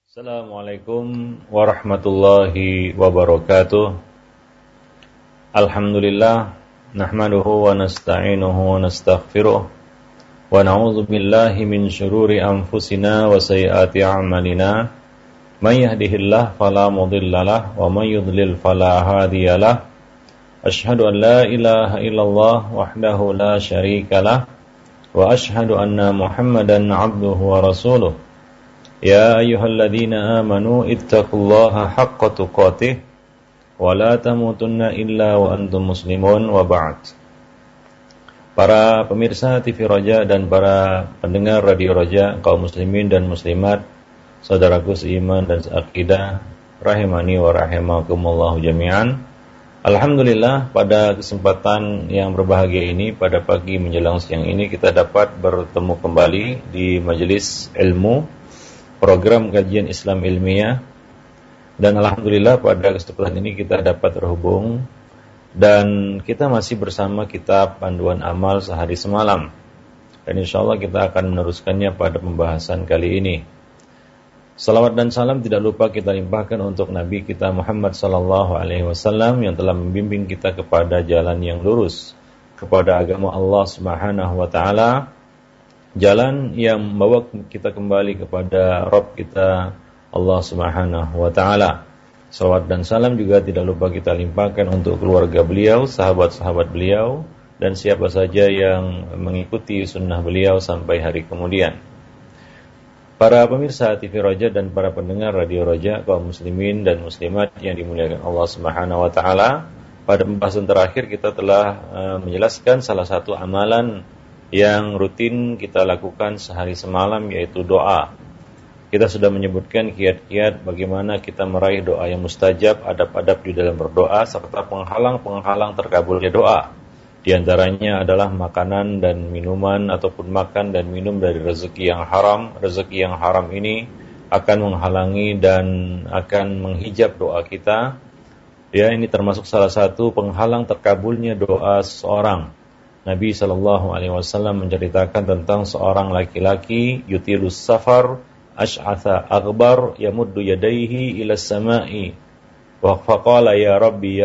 Assalamualaikum warahmatullahi wabarakatuh. Alhamdulillah nahmaduhu wa nasta'inuhu wa nastaghfiruh wa na'udzu billahi min syururi anfusina wa sayyiati a'malina. May yahdihillahu fala mudhillalah wa may yudlil fala hadiyalah. Asyhadu an la ilaha illallah wahdahu la syarikalah wa asyhadu anna Muhammadan 'abduhu wa rasuluh. Ya ayyuhalladzina amanu ittaqullaha haqqa tuqatih wa la tamutunna illa wa antum muslimun wa ba'd. Para pemirsa TV Roja dan para pendengar Radio Roja, kaum muslimin dan muslimat, saudaraku seiman dan seakidah, rahimani wa rahimakumullah jami'an. Alhamdulillah, pada kesempatan yang berbahagia ini, pada pagi menjelang siang ini, kita dapat bertemu kembali di majelis ilmu program kajian Islam ilmiah, dan alhamdulillah pada kesempatan ini kita dapat terhubung dan kita masih bersama kitab Panduan Amal Sehari Semalam, dan insyaallah kita akan meneruskannya pada pembahasan kali ini. Salawat dan salam tidak lupa kita limpahkan untuk Nabi kita Muhammad sallallahu alaihi wasallam yang telah membimbing kita kepada jalan yang lurus, kepada agama Allah Subhanahu wa taala, jalan yang membawa kita kembali kepada Rabb kita Allah Subhanahu wa taala. Salawat dan salam juga tidak lupa kita limpahkan untuk keluarga beliau, sahabat-sahabat beliau, dan siapa saja yang mengikuti sunnah beliau sampai hari kemudian. Para pemirsa TV Roja dan para pendengar Radio Roja, kaum muslimin dan muslimat yang dimuliakan Allah Subhanahu wa taala, pada pembahasan terakhir kita telah menjelaskan salah satu amalan yang rutin kita lakukan sehari semalam, yaitu doa. Kita sudah menyebutkan kiat-kiat bagaimana kita meraih doa yang mustajab, adab-adab di dalam berdoa, serta penghalang-penghalang terkabulnya doa. Di antaranya adalah makanan dan minuman ataupun makan dan minum dari rezeki yang haram. Rezeki yang haram ini akan menghalangi dan akan menghijab doa kita. Ya, ini termasuk salah satu penghalang terkabulnya doa seseorang. Nabi SAW menceritakan tentang seorang laki-laki yutilus safar ash'atha aghbar yamuddu yadayhi ila samai wa faqala ya rabbi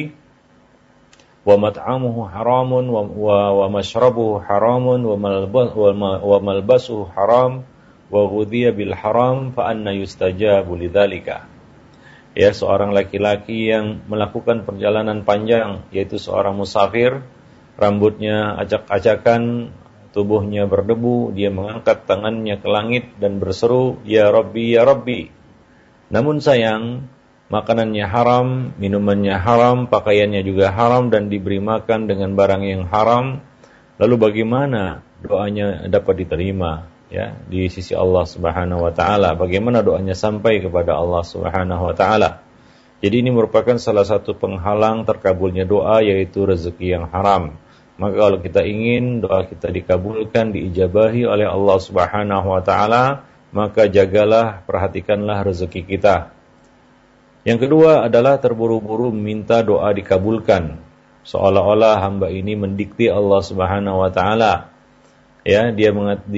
wa mat'amuhu haramun wa mashrabuhu haramun wa malbasuhu haram wa ghudhiya bil haram fa anna yustajabu lidzalika. Ya, seorang laki-laki yang melakukan perjalanan panjang, yaitu seorang musafir, rambutnya acak-acakan, tubuhnya berdebu, dia mengangkat tangannya ke langit dan berseru, "Ya Rabbi, ya Rabbi." Namun sayang, makanannya haram, minumannya haram, pakaiannya juga haram, dan diberi makan dengan barang yang haram. Lalu bagaimana doanya dapat diterima, ya, di sisi Allah Subhanahu wa taala? Bagaimana doanya sampai kepada Allah Subhanahu wa taala? Jadi ini merupakan salah satu penghalang terkabulnya doa, yaitu rezeki yang haram. Maka kalau kita ingin doa kita dikabulkan, diijabahi oleh Allah Subhanahu wa taala, maka jagalah, perhatikanlah rezeki kita. Yang kedua adalah terburu-buru meminta doa dikabulkan, seolah-olah hamba ini mendikte Allah Subhanahu wa taala. Ya, dia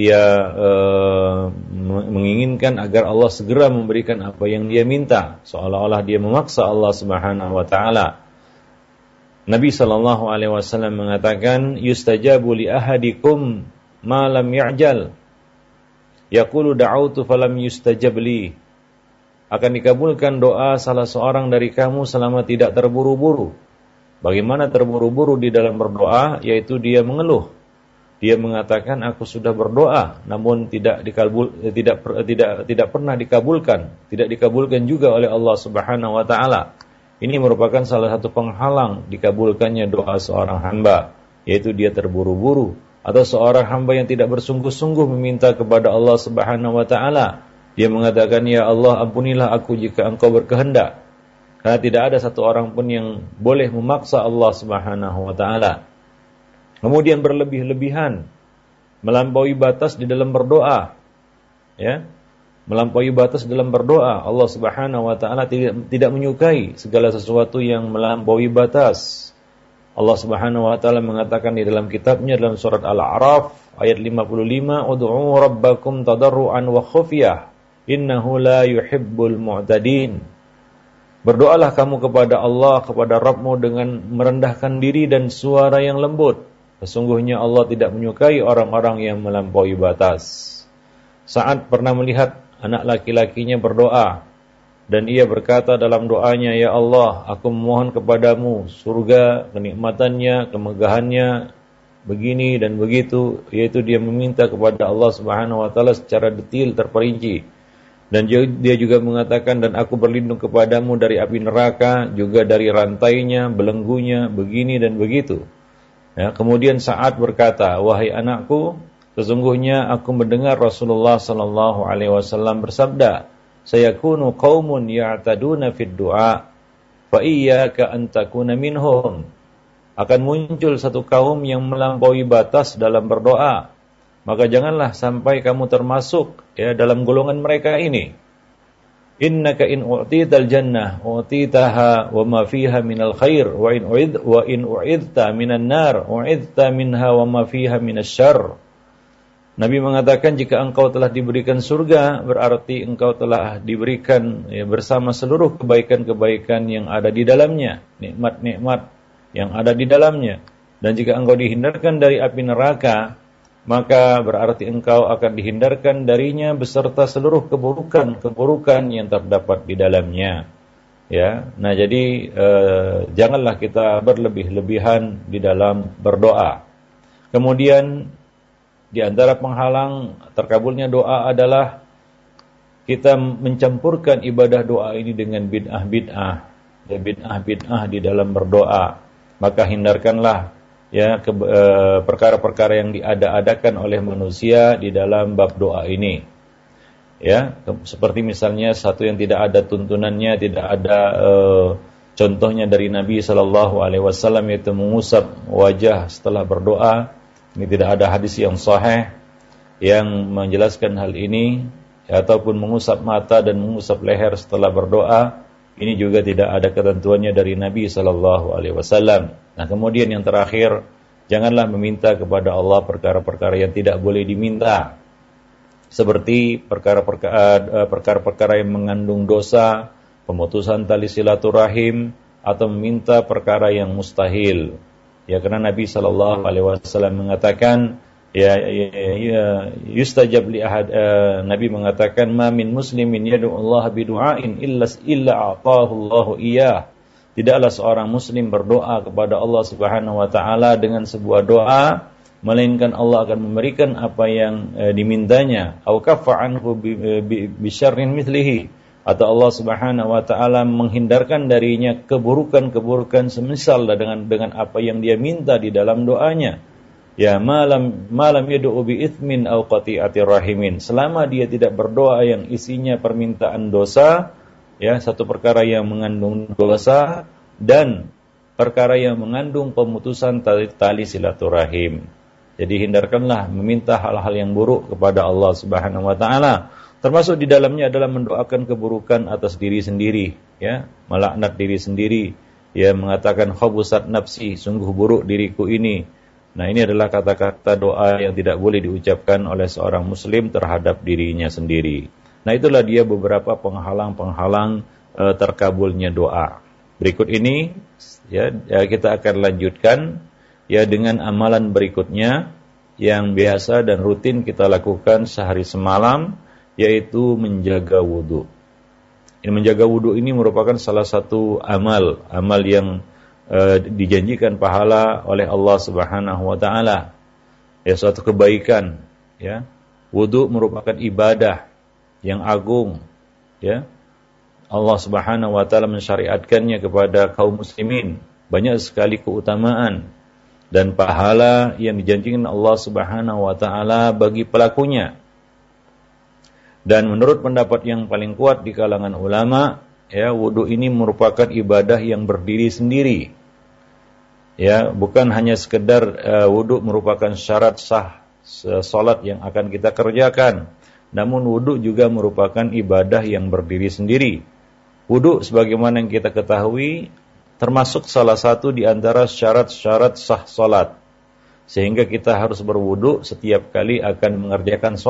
menginginkan agar Allah segera memberikan apa yang dia minta, seolah-olah dia memaksa Allah Subhanahu wa taala. Nabi sallallahu alaihi wasallam mengatakan, yustajabu li ahadikum ma lam ya'jal. Yaqulu da'autu falam yustajab li. Akan dikabulkan doa salah seorang dari kamu selama tidak terburu-buru. Bagaimana terburu-buru di dalam berdoa? Yaitu dia mengeluh. Dia mengatakan, aku sudah berdoa namun tidak pernah dikabulkan, tidak dikabulkan juga oleh Allah Subhanahu wa taala. Ini merupakan salah satu penghalang dikabulkannya doa seorang hamba, yaitu dia terburu-buru, atau seorang hamba yang tidak bersungguh-sungguh meminta kepada Allah Subhanahu wa taala. Dia mengatakan, ya Allah, ampunilah aku jika Engkau berkehendak. Karena tidak ada satu orang pun yang boleh memaksa Allah Subhanahu wa taala. Kemudian berlebih-lebihan, melampaui batas di dalam berdoa. Ya, melampaui batas dalam berdoa. Allah Subhanahu wa taala tidak menyukai segala sesuatu yang melampaui batas. Allah Subhanahu wa taala mengatakan di dalam kitabnya dalam surat Al-A'raf ayat 55, "Ud'u rabbakum tadarruan wa khufyah." innahu la yuhibbul mu'tadin. Berdoalah kamu kepada Allah, kepada Rabbmu dengan merendahkan diri dan suara yang lembut. Sesungguhnya Allah tidak menyukai orang-orang yang melampaui batas. Sa'ad pernah melihat anak laki-lakinya berdoa, dan ia berkata dalam doanya, ya Allah, aku memohon kepadamu surga, kenikmatannya, kemegahannya, begini dan begitu, yaitu dia meminta kepada Allah Subhanahu wa taala secara detail terperinci. Dan dia juga mengatakan, dan aku berlindung kepadamu dari api neraka, juga dari rantainya, belenggunya, begini dan begitu. Ya, kemudian Sa'ad berkata, wahai anakku, sesungguhnya aku mendengar Rasulullah sallallahu alaihi wasallam bersabda, sayakunu qaumun ya'taduna fid du'a, fa iyyaka an takuna minhum. Akan muncul satu kaum yang melampaui batas dalam berdoa, maka janganlah sampai kamu termasuk ya dalam golongan mereka ini. Innaka in u'tital jannah u'titaha wa ma fiha minal khair wa in u'idta minan nar u'idta minha wa ma fiha minasyarr. Nabi mengatakan, jika engkau telah diberikan surga, berarti engkau telah diberikan ya, bersama seluruh kebaikan-kebaikan yang ada di dalamnya, nikmat-nikmat yang ada di dalamnya. Dan jika engkau dihindarkan dari api neraka, maka berarti engkau akan dihindarkan darinya beserta seluruh keburukan-keburukan yang terdapat di dalamnya. Ya, nah jadi janganlah kita berlebih-lebihan di dalam berdoa. Kemudian di antara penghalang terkabulnya doa adalah kita mencampurkan ibadah doa ini dengan bid'ah-bid'ah, ya, bid'ah-bid'ah di dalam berdoa. Maka hindarkanlah ya perkara-perkara yang diada-adakan oleh manusia di dalam bab doa ini. Ya, seperti misalnya satu yang tidak ada tuntunannya, tidak ada contohnya dari Nabi sallallahu alaihi wasallam, yaitu mengusap wajah setelah berdoa. Ini tidak ada hadis yang sahih yang menjelaskan hal ini, ya, ataupun mengusap mata dan mengusap leher setelah berdoa. Ini juga tidak ada ketentuannya dari Nabi sallallahu alaihi wasallam. Nah, kemudian yang terakhir, janganlah meminta kepada Allah perkara-perkara yang tidak boleh diminta. Seperti perkara-perkara yang mengandung dosa, pemutusan tali silaturahim, atau meminta perkara yang mustahil. Ya, karena Nabi sallallahu alaihi wasallam mengatakan, yustajab li ahad, Nabi mengatakan, ma min muslimin yad'u Allah bi du'ain illa a'tahu Allahu iyyah. Tidaklah seorang muslim berdoa kepada Allah Subhanahu wa taala dengan sebuah doa, melainkan Allah akan memberikan apa yang dimintanya. Au kaffa anhu bi syarrin mithlihi, atau Allah Subhanahu wa taala menghindarkan darinya keburukan-keburukan semisal dengan apa yang dia minta di dalam doanya. Ya, malam yad'u bi itsmin aw qati'atir rahimin, selama dia tidak berdoa yang isinya permintaan dosa, ya, satu perkara yang mengandung dosa dan perkara yang mengandung pemutusan tali silaturahim. Jadi hindarkanlah meminta hal-hal yang buruk kepada Allah Subhanahu wa taala. Termasuk di dalamnya adalah mendoakan keburukan atas diri sendiri, ya, melaknat diri sendiri, ya, mengatakan khabusat nafsi, sungguh buruk diriku ini. Nah, ini adalah kata-kata doa yang tidak boleh diucapkan oleh seorang muslim terhadap dirinya sendiri. Nah, itulah dia beberapa penghalang-penghalang terkabulnya doa. Berikut ini ya kita akan lanjutkan ya dengan amalan berikutnya yang biasa dan rutin kita lakukan sehari semalam, yaitu menjaga wudu. Menjaga wudu ini merupakan salah satu amal yang dijanjikan pahala oleh Allah Subhanahu wa taala. Ya, suatu kebaikan, ya. Wudu merupakan ibadah yang agung, ya. Allah Subhanahu wa taala mensyariatkannya kepada kaum muslimin. Banyak sekali keutamaan dan pahala yang dijanjikan Allah Subhanahu wa taala bagi pelakunya. Dan menurut pendapat yang paling kuat di kalangan ulama, ya, wudu ini merupakan ibadah yang berdiri sendiri. Ya, bukan hanya sekedar wudu merupakan syarat sah salat yang akan kita kerjakan, namun wudu juga merupakan ibadah yang berdiri sendiri. Wudu sebagaimana yang kita ketahui termasuk salah satu di antara syarat-syarat sah salat. Sehingga kita harus berwudu setiap kali akan mengerjakan salat.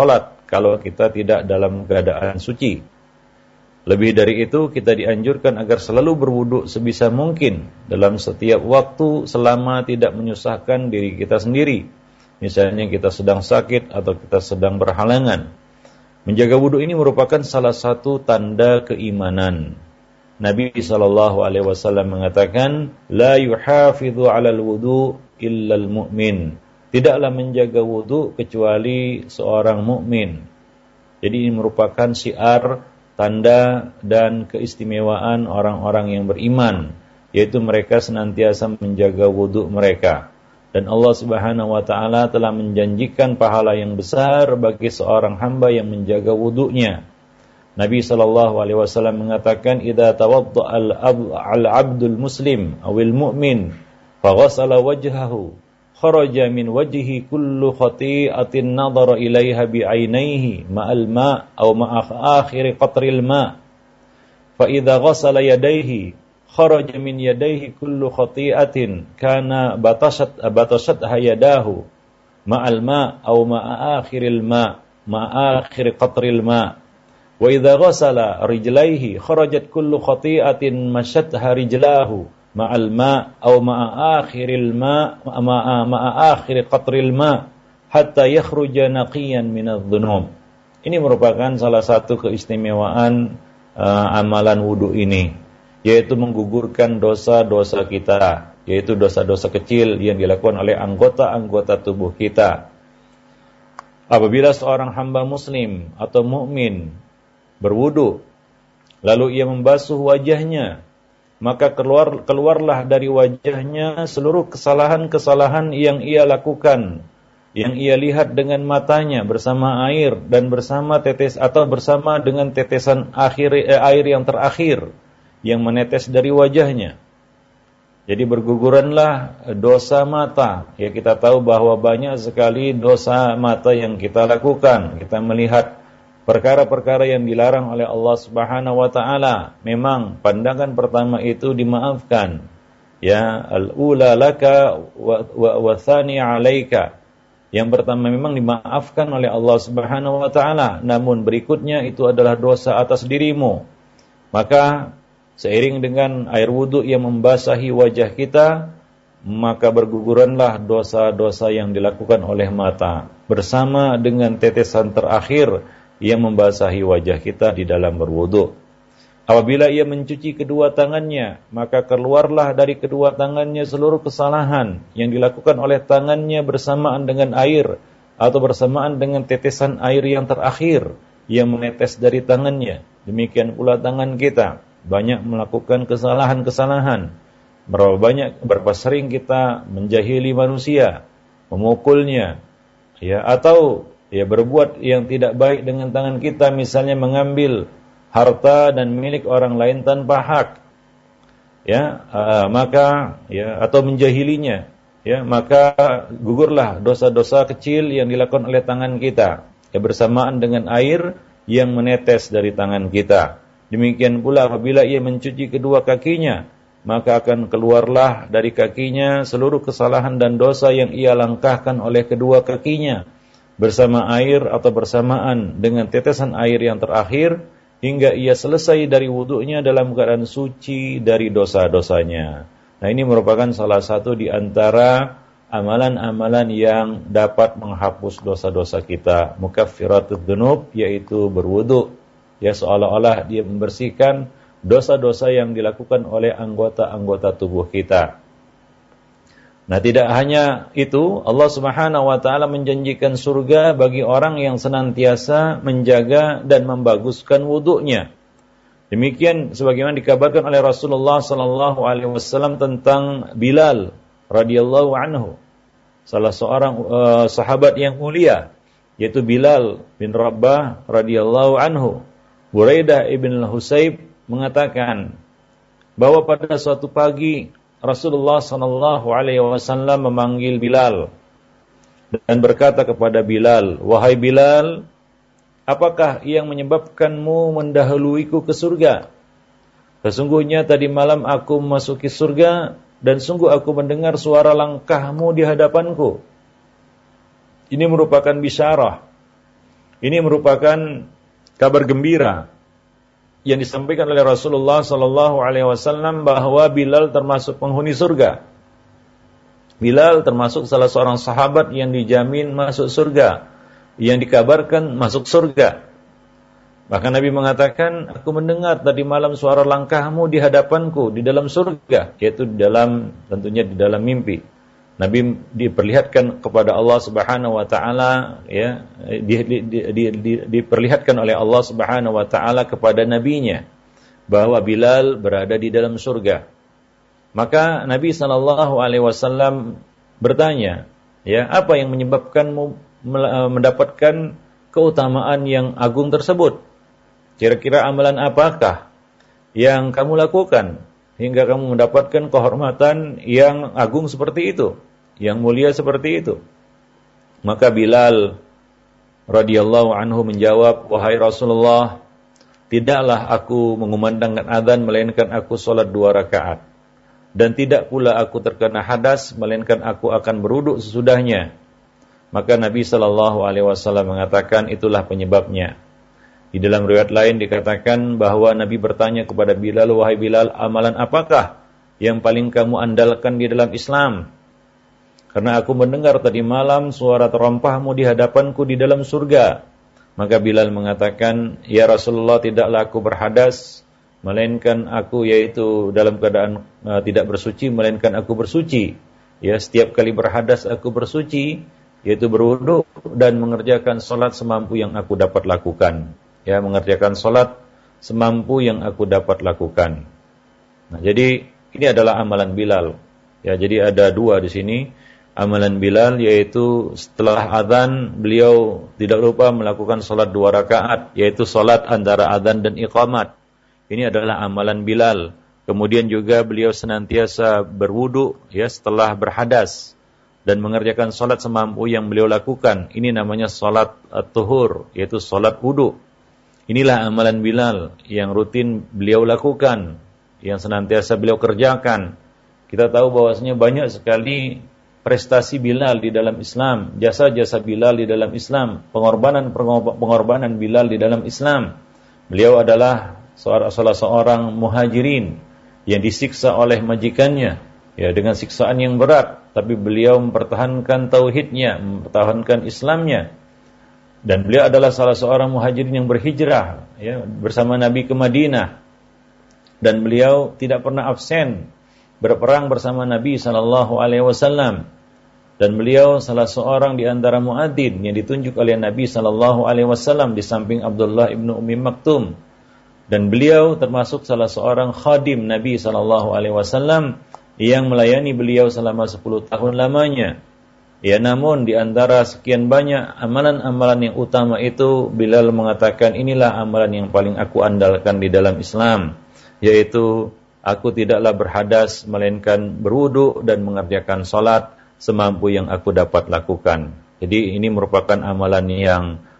kalau kita tidak dalam keadaan suci. Lebih dari itu, kita dianjurkan agar selalu berwudu sebisa mungkin dalam setiap waktu selama tidak menyusahkan diri kita sendiri. Misalnya kita sedang sakit atau kita sedang berhalangan. Menjaga wudu ini merupakan salah satu tanda keimanan. Nabi SAW mengatakan, La yuhafidhu alal wudu illal mu'min. Tidaklah menjaga wudu kecuali seorang mukmin. Jadi ini merupakan syiar, tanda dan keistimewaan orang-orang yang beriman, yaitu mereka senantiasa menjaga wudu mereka. Dan Allah Subhanahu wa taala telah menjanjikan pahala yang besar bagi seorang hamba yang menjaga wudunya. Nabi SAW mengatakan, "Idza tawadda'a al-'abdul muslim awil mu'min faghasala wajhahu, kharaja min wajhihi kullu khati'atin nadhara ilaiha bi'ainaihi ma'al ma' aw ma'a akhir qatril ma'. Fa idza ghasala yadayhi kharaja min yadayhi kullu khati'atin kana batashat yadahu ma'al ma' aw ma'a akhiril ma' ma'a akhir qatril ma'. Wa idza ghasala rijlaihi kharajat kullu khati'atin mashatha rijlahu ma'al ma' aw ma'a akhiril ma' ma'a akhir qatril ma' hatta yakhruja naqiyan minadh dhunub." Ini merupakan salah satu keistimewaan amalan wudu ini, yaitu menggugurkan dosa-dosa kita, yaitu dosa-dosa kecil yang dilakukan oleh anggota-anggota tubuh kita. Apabila seorang hamba muslim atau mukmin berwudu, lalu ia membasuh wajahnya, maka keluarlah dari wajahnya seluruh kesalahan-kesalahan yang ia lakukan, yang ia lihat dengan matanya bersama air dan bersama bersama dengan tetesan air yang terakhir yang menetes dari wajahnya. Jadi berguguranlah dosa mata. Ya, kita tahu bahwa banyak sekali dosa mata yang kita lakukan. Kita melihat perkara-perkara yang dilarang oleh Allah Subhanahu wa taala. Memang pandangan pertama itu dimaafkan. Ya, al-ula laka wa tsani 'alaika. Yang pertama memang dimaafkan oleh Allah Subhanahu wa taala, namun berikutnya itu adalah dosa atas dirimu. Maka seiring dengan air wudu yang membasahi wajah kita, maka berguguranlah dosa-dosa yang dilakukan oleh mata bersama dengan tetesan terakhir yang membasahi wajah kita di dalam berwudu. Apabila ia mencuci kedua tangannya, maka keluarlah dari kedua tangannya seluruh kesalahan yang dilakukan oleh tangannya bersamaan dengan air atau bersamaan dengan tetesan air yang terakhir yang menetes dari tangannya. Demikian pula tangan kita banyak melakukan kesalahan-kesalahan. Berapa sering kita menjahili manusia, memukulnya, ya, atau ya berbuat yang tidak baik dengan tangan kita, misalnya mengambil harta dan milik orang lain tanpa hak, ya, maka ya, atau menjahilinya, ya, maka gugurlah dosa-dosa kecil yang dilakukan oleh tangan kita, ya, bersamaan dengan air yang menetes dari tangan kita. Demikian pula apabila ia mencuci kedua kakinya, maka akan keluarlah dari kakinya seluruh kesalahan dan dosa yang ia langkahkan oleh kedua kakinya bersama air atau bersamaan dengan tetesan air yang terakhir hingga ia selesai dari wudunya dalam keadaan suci dari dosa-dosanya. Nah, ini merupakan salah satu di antara amalan-amalan yang dapat menghapus dosa-dosa kita, mukaffiratudz dzunub, yaitu berwudu. Ya, seolah-olah dia membersihkan dosa-dosa yang dilakukan oleh anggota-anggota tubuh kita. Nah, tidak hanya itu, Allah Subhanahu wa taala menjanjikan surga bagi orang yang senantiasa menjaga dan membaguskan wudunya. Demikian sebagaimana dikabarkan oleh Rasulullah sallallahu alaihi wasallam tentang Bilal radhiyallahu anhu, salah seorang sahabat yang mulia, yaitu Bilal bin Rabah radhiyallahu anhu. Buraidah ibn al-Husayb mengatakan bahwa pada suatu pagi Rasulullah sallallahu alaihi wasallam memanggil Bilal dan berkata kepada Bilal, "Wahai Bilal, apakah yang menyebabkanmu mendahuluiku ke surga? Sesungguhnya tadi malam aku memasuki surga dan sungguh aku mendengar suara langkahmu di hadapanku." Ini merupakan bisyarah Ini merupakan kabar gembira yang disampaikan oleh Rasulullah sallallahu alaihi wasallam bahwa Bilal termasuk penghuni surga. Bilal termasuk salah seorang sahabat yang dijamin masuk surga, yang dikabarkan masuk surga. Bahkan Nabi mengatakan, aku mendengar tadi malam suara langkahmu di hadapanku di dalam surga, yaitu tentunya di dalam mimpi. Nabi diperlihatkan kepada Allah Subhanahu wa taala, ya, diperlihatkan oleh Allah Subhanahu wa taala kepada nabinya bahwa Bilal berada di dalam surga. Maka Nabi sallallahu alaihi wasallam bertanya, ya, apa yang menyebabkanmu mendapatkan keutamaan yang agung tersebut? Kira-kira amalan apakah yang kamu lakukan hingga kamu mendapatkan kehormatan yang agung seperti itu, yang mulia seperti itu? Maka Bilal radhiyallahu anhu menjawab, wahai Rasulullah, tidaklah aku mengumandangkan azan melainkan aku salat 2 rakaat. Dan tidak pula aku terkena hadas melainkan aku akan berwudu sesudahnya. Maka Nabi sallallahu alaihi wasallam mengatakan, itulah penyebabnya. Di dalam riwayat lain dikatakan bahwa Nabi bertanya kepada Bilal, wahai Bilal, amalan apakah yang paling kamu andalkan di dalam Islam? Karena aku mendengar tadi malam suara terompahmu di hadapanku di dalam surga. Maka Bilal mengatakan, ya Rasulullah, tidaklah aku berhadas, melainkan aku yaitu dalam keadaan tidak bersuci, melainkan aku bersuci. Ya, setiap kali berhadas aku bersuci, yaitu berwudu dan mengerjakan salat semampu yang aku dapat lakukan. Ya, mengerjakan salat semampu yang aku dapat lakukan. Nah, jadi ini adalah amalan Bilal. Ya, jadi ada 2 di sini. Amalan Bilal yaitu setelah azan beliau tidak lupa melakukan salat 2 rakaat, yaitu salat antara azan dan iqamat. Ini adalah amalan Bilal. Kemudian juga beliau senantiasa berwudu, ya, setelah berhadas dan mengerjakan salat semampu yang beliau lakukan. Ini namanya salat at-tuhur, yaitu salat wudu. Inilah amalan Bilal yang rutin beliau lakukan, yang senantiasa beliau kerjakan. Kita tahu bahwasanya banyak sekali prestasi Bilal di dalam Islam, jasa-jasa Bilal di dalam Islam, pengorbanan Bilal di dalam Islam. Beliau adalah salah seorang muhajirin yang disiksa oleh majikannya, ya, dengan siksaan yang berat, tapi beliau mempertahankan tauhidnya, mempertahankan Islamnya. Dan beliau adalah salah seorang muhajirin yang berhijrah, ya, bersama Nabi ke Madinah. Dan beliau tidak pernah absen berperang bersama Nabi sallallahu alaihi wasallam. Dan beliau salah seorang di antara muadzin yang ditunjuk oleh Nabi sallallahu alaihi wasallam di samping Abdullah ibnu Ummi Maktum. Dan beliau termasuk salah seorang khadim Nabi sallallahu alaihi wasallam yang melayani beliau selama 10 tahun lamanya. Ya, namun di antara sekian banyak amalan-amalan yang utama itu, Bilal mengatakan, inilah amalan yang paling aku andalkan di dalam Islam, yaitu aku tidaklah berhadas melainkan berwudu dan mengerjakan salat semampu yang aku dapat lakukan. Jadi ini merupakan amalan yang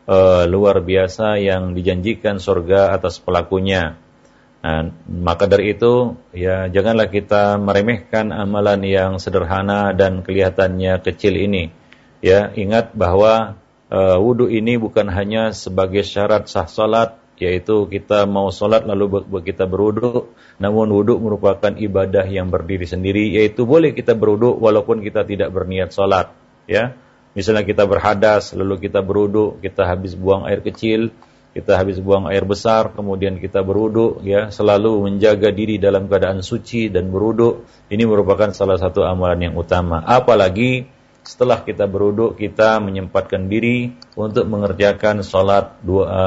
luar biasa yang dijanjikan surga atas pelakunya. Nah, maka dari itu, ya, janganlah kita meremehkan amalan yang sederhana dan kelihatannya kecil ini. Ya, ingat bahwa wudu ini bukan hanya sebagai syarat sah salat, yaitu kita mau salat lalu kita berwudu, namun wudu merupakan ibadah yang berdiri sendiri, yaitu boleh kita berwudu walaupun kita tidak berniat salat. Ya, misalnya kita berhadas lalu kita berwudu, kita habis buang air kecil, kita habis buang air besar, kemudian kita berwudu, ya, selalu menjaga diri dalam keadaan suci dan berwudu. Ini merupakan salah satu amalan yang utama. Apalagi setelah kita berwudu, kita menyempatkan diri untuk mengerjakan salat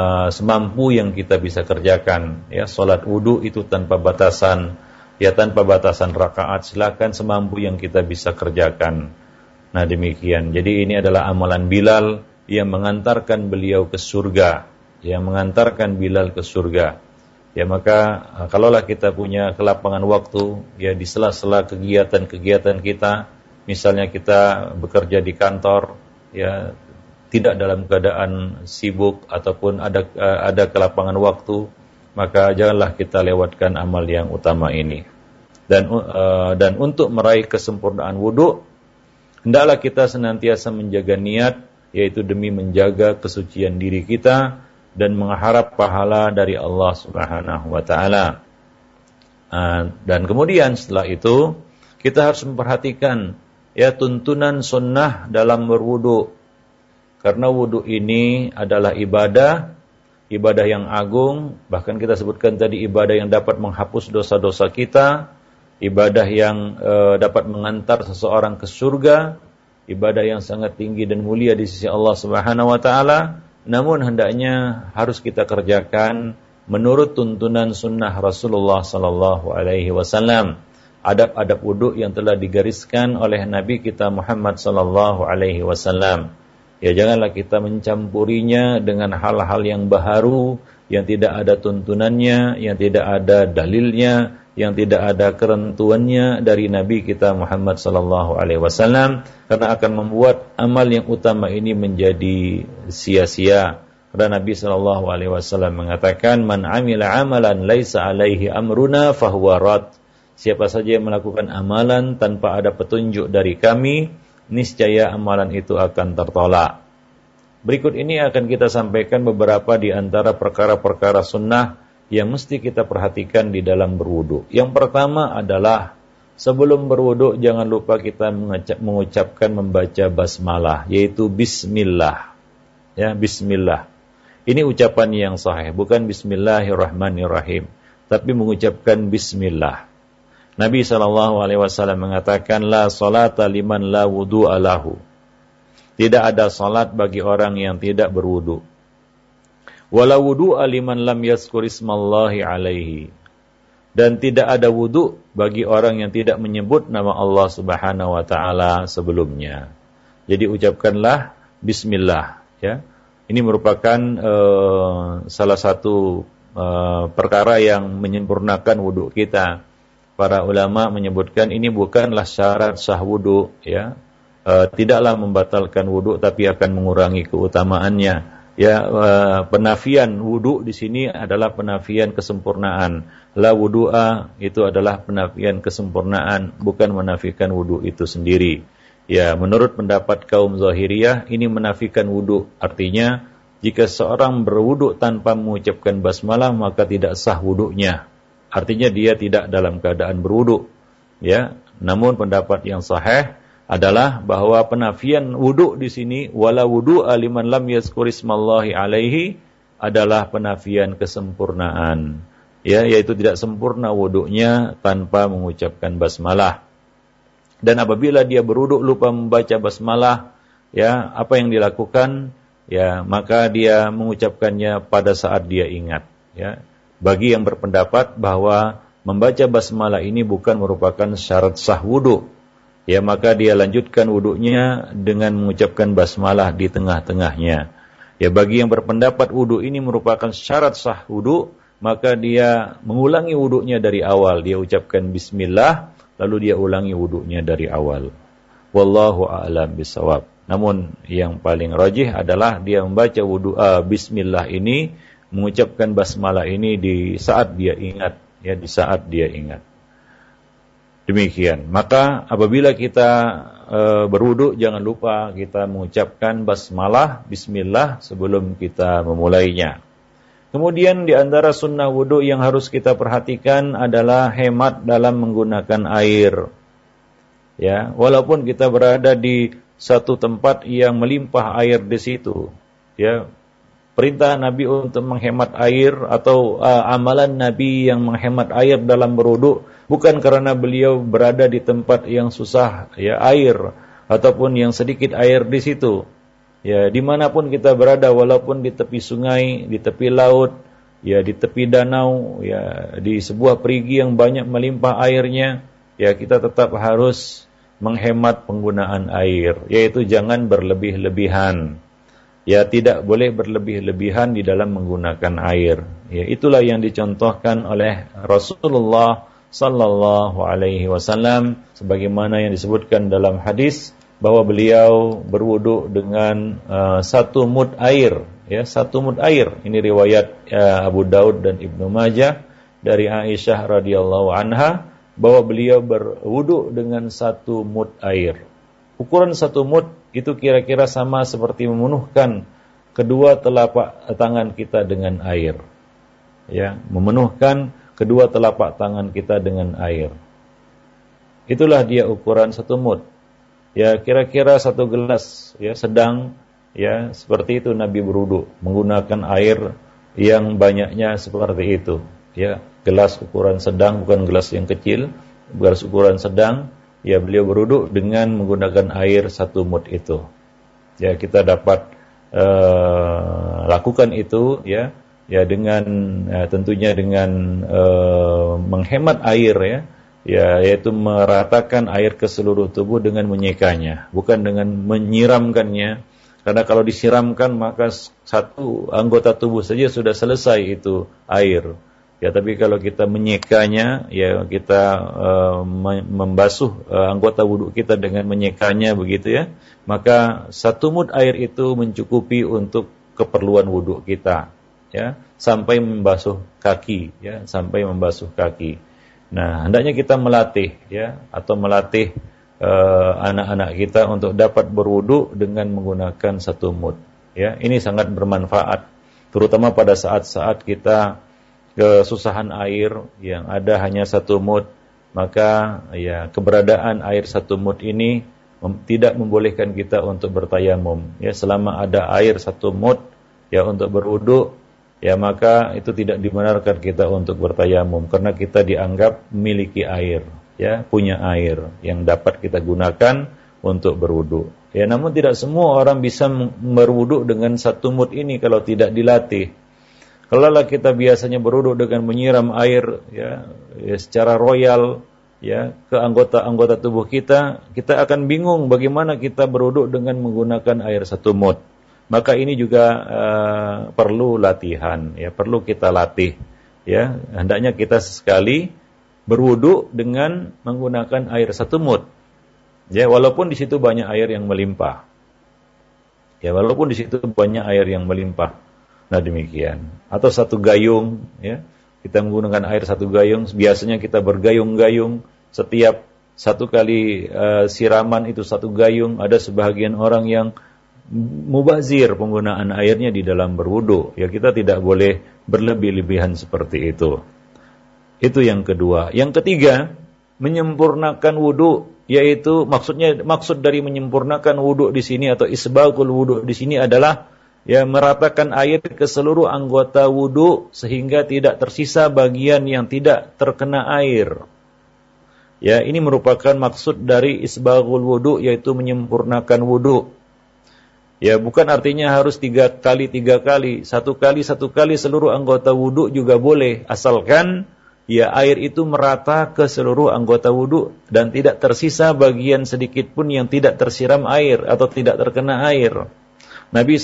semampu yang kita bisa kerjakan. Ya, salat wudu itu tanpa batasan, ya, tanpa batasan rakaat. Silakan semampu yang kita bisa kerjakan. Nah, demikian. Jadi ini adalah amalan Bilal yang mengantarkan beliau ke surga. Yang mengantarkan Bilal ke surga. Ya, maka kalaulah kita punya kelapangan waktu, ya, di sela-sela kegiatan-kegiatan kita, misalnya kita bekerja di kantor, ya, tidak dalam keadaan sibuk ataupun ada kelapangan waktu, maka janganlah kita lewatkan amal yang utama ini. Dan untuk meraih kesempurnaan wudu, hendaklah kita senantiasa menjaga niat yaitu demi menjaga kesucian diri kita dan mengharap pahala dari Allah Subhanahu wa taala. Dan kemudian setelah itu kita harus memperhatikan ya tuntunan sunnah dalam berwudu. Karena wudu ini adalah ibadah yang agung, bahkan kita sebutkan tadi ibadah yang dapat menghapus dosa-dosa kita, ibadah yang dapat mengantar seseorang ke surga, ibadah yang sangat tinggi dan mulia di sisi Allah Subhanahu wa taala, namun hendaknya harus kita kerjakan menurut tuntunan sunnah Rasulullah sallallahu alaihi wasallam. Adab-adab wudu yang telah digariskan oleh Nabi kita Muhammad sallallahu alaihi wasallam. Ya janganlah kita mencampurinya dengan hal-hal yang baharu, yang tidak ada tuntunannya, yang tidak ada dalilnya, yang tidak ada kerentuannya dari Nabi kita Muhammad sallallahu alaihi wasallam, karena akan membuat amal yang utama ini menjadi sia-sia. Karena Nabi sallallahu alaihi wasallam mengatakan, "Man 'amila 'amalan laisa 'alaihi amruna fahuwa rad." Siapa saja yang melakukan amalan tanpa ada petunjuk dari kami, niscaya amalan itu akan tertolak. Berikut ini akan kita sampaikan beberapa di antara perkara-perkara sunnah yang mesti kita perhatikan di dalam berwudu. Yang pertama adalah sebelum berwudu jangan lupa kita mengucapkan membaca basmalah, yaitu bismillah. Ya, bismillah. Ini ucapan yang sahih, bukan bismillahirrahmanirrahim, tapi mengucapkan bismillah. Nabi SAW mengatakan, la salata liman la wudu'a lahu. Tidak ada salat bagi orang yang tidak berwudu. Wala wudu'a liman lam yazkur ismallahi alaihi. Dan tidak ada wudu bagi orang yang tidak menyebut nama Allah Subhanahu wa taala sebelumnya. Jadi ucapkanlah bismillah, ya. Ini merupakan salah satu perkara yang menyempurnakan wudu kita. Para ulama menyebutkan ini bukanlah syarat sah wudu, ya. Tidaklah membatalkan wudu, tapi akan mengurangi keutamaannya. Ya, penafian wudu di sini adalah penafian kesempurnaan. La wudu'a itu adalah penafian kesempurnaan, bukan menafikan wudu itu sendiri. Ya, menurut pendapat kaum Zahiriyah, ini menafikan wudu. Artinya, jika seorang berwudu tanpa mengucapkan basmalah, maka tidak sah wudunya. Artinya dia tidak dalam keadaan berwudu. Ya, namun pendapat yang sahih adalah bahwa penafian wudu di sini wala wudu'a liman lam yazkur ismallahi alaihi adalah penafian kesempurnaan. Ya, yaitu tidak sempurna wudunya tanpa mengucapkan basmalah. Dan apabila dia berwudu lupa membaca basmalah, ya, apa yang dilakukan? Ya, maka dia mengucapkannya pada saat dia ingat, ya. Bagi yang berpendapat bahwa membaca basmalah ini bukan merupakan syarat sah wudu, ya, maka dia lanjutkan wudunya dengan mengucapkan basmalah di tengah-tengahnya. Ya, bagi yang berpendapat wudu ini merupakan syarat sah wudu, maka dia mengulangi wudunya dari awal. Dia ucapkan bismillah, lalu dia ulangi wudunya dari awal. Wallahu a'lam bishawab. Namun yang paling rajih adalah dia membaca wudu bismillah ini, mengucapkan basmalah ini di saat dia ingat, ya, di saat dia ingat. Demikian. Maka apabila kita berwudu, jangan lupa kita mengucapkan basmalah, bismillah sebelum kita memulainya. Kemudian di antara sunnah wudu yang harus kita perhatikan adalah hemat dalam menggunakan air. Ya, walaupun kita berada di satu tempat yang melimpah air di situ, ya, perintah Nabi untuk menghemat air atau amalan Nabi yang menghemat air dalam berwudu bukan karena beliau berada di tempat yang susah, ya, air ataupun yang sedikit air di situ. Ya, dimanapun kita berada, walaupun di tepi sungai, di tepi laut, ya, di tepi danau, ya, di sebuah perigi yang banyak melimpah airnya, ya, kita tetap harus menghemat penggunaan air, yaitu jangan berlebih-lebihan. Ya, tidak boleh berlebih-lebihan di dalam menggunakan air. Ya, itulah yang dicontohkan oleh Rasulullah sallallahu alaihi wasallam sebagaimana yang disebutkan dalam hadis bahwa beliau berwudu dengan 1 mud air, ya, 1 mud air. Ini riwayat Abu Daud dan Ibnu Majah dari Aisyah radhiyallahu anha bahwa beliau berwudu dengan 1 mud air. Ukuran 1 mud itu kira-kira sama seperti memenuhkan kedua telapak tangan kita dengan air. Ya, memenuhkan kedua telapak tangan kita dengan air. Itulah dia ukuran 1 mud. Ya, kira-kira 1 gelas ya sedang ya seperti itu Nabi berwudu menggunakan air yang banyaknya seperti itu. Ya, gelas ukuran sedang, bukan gelas yang kecil, gelas ukuran sedang. Ya, beliau berwudu dengan menggunakan air 1 mud itu. Ya, kita dapat lakukan itu ya dengan tentunya dengan menghemat air ya yaitu meratakan air ke seluruh tubuh dengan menyekanya, bukan dengan menyiramkannya. Karena kalau disiramkan maka satu anggota tubuh saja sudah selesai itu air. Ya, tapi kalau kita menyekanya, ya kita membasuh anggota wudhu kita dengan menyekanya begitu ya, maka 1 mud air itu mencukupi untuk keperluan wudhu kita, ya, sampai membasuh kaki, ya, sampai membasuh kaki. Nah, hendaknya kita melatih, ya, atau melatih anak-anak kita untuk dapat berwudhu dengan menggunakan 1 mud. Ya, ini sangat bermanfaat, terutama pada saat-saat kita kesusahan air yang ada hanya 1 mud, maka ya keberadaan air 1 mud ini tidak membolehkan kita untuk bertayamum. Ya, selama ada air 1 mud ya untuk berwudu, ya maka itu tidak dibenarkan kita untuk bertayamum karena kita dianggap memiliki air, ya, punya air yang dapat kita gunakan untuk berwudu. Ya, namun tidak semua orang bisa berwudu dengan 1 mud ini kalau tidak dilatih. Kalau kita biasanya berwudu dengan menyiram air ya secara royal ya ke anggota-anggota tubuh kita, kita akan bingung bagaimana kita berwudu dengan menggunakan air 1 mud. Maka ini juga perlu latihan, ya, perlu kita latih, ya. Hendaknya kita sesekali berwudu dengan menggunakan air 1 mud. Ya, walaupun di situ banyak air yang melimpah. Ya, walaupun di situ banyak air yang melimpah. Nah, demikian. Atau 1 gayung, ya. Kita menggunakan air 1 gayung, biasanya kita bergayung-gayung setiap 1 kali siraman itu 1 gayung. Ada sebahagian orang yang mubazir penggunaan airnya di dalam berwudu. Ya, kita tidak boleh berlebih-lebihan seperti itu. Itu yang kedua. Yang ketiga, menyempurnakan wudu, yaitu maksud dari menyempurnakan wudu di sini atau isbagul wudu di sini adalah ya meratakan air ke seluruh anggota wudu sehingga tidak tersisa bagian yang tidak terkena air. Ya, ini merupakan maksud dari isbagul wudu, yaitu menyempurnakan wudu. Ya, bukan artinya harus 3 kali 3 kali, 1 kali seluruh anggota wudu juga boleh, asalkan ya air itu merata ke seluruh anggota wudu dan tidak tersisa bagian sedikit pun yang tidak tersiram air atau tidak terkena air. Nabi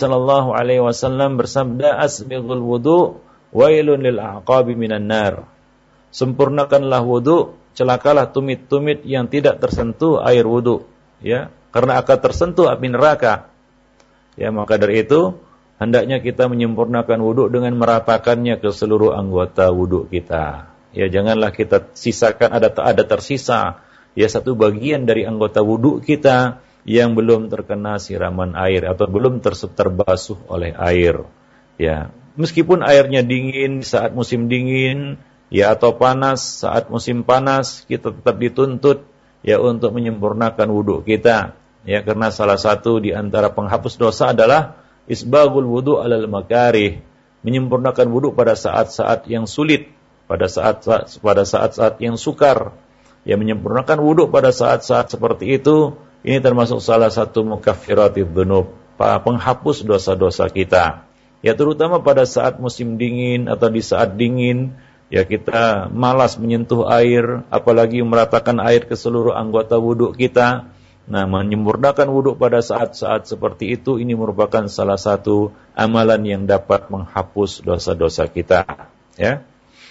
SAW bersabda, asbighul wudu wailun lil a'qabi minan nar. Sempurnakanlah wudu, celakalah tumit-tumit yang tidak tersentuh air wudu, ya, karena akan tersentuh api neraka. Ya, maka dari itu hendaknya kita menyempurnakan wudu dengan meratakannya ke seluruh anggota wudu kita. Ya, janganlah kita sisakan ada tersisa ya 1 bagian dari anggota wudu kita yang belum terkena siraman air atau belum terbasuh oleh air. Ya, meskipun airnya dingin saat musim dingin, ya, atau panas saat musim panas, kita tetap dituntut ya untuk menyempurnakan wudu kita. Ya, karena salah satu di antara penghapus dosa adalah isbagul wudu alal makarih, menyempurnakan wudu pada saat-saat yang sulit, pada saat-saat yang sukar. Ya, menyempurnakan wudu pada saat-saat seperti itu, ini termasuk salah satu mukaffiratidz dzunub, penghapus dosa-dosa kita. Ya, terutama pada saat musim dingin atau di saat dingin, ya kita malas menyentuh air, apalagi meratakan air ke seluruh anggota wudu kita. Nah, menyempurnakan wudu pada saat-saat seperti itu, ini merupakan salah satu amalan yang dapat menghapus dosa-dosa kita. Ya,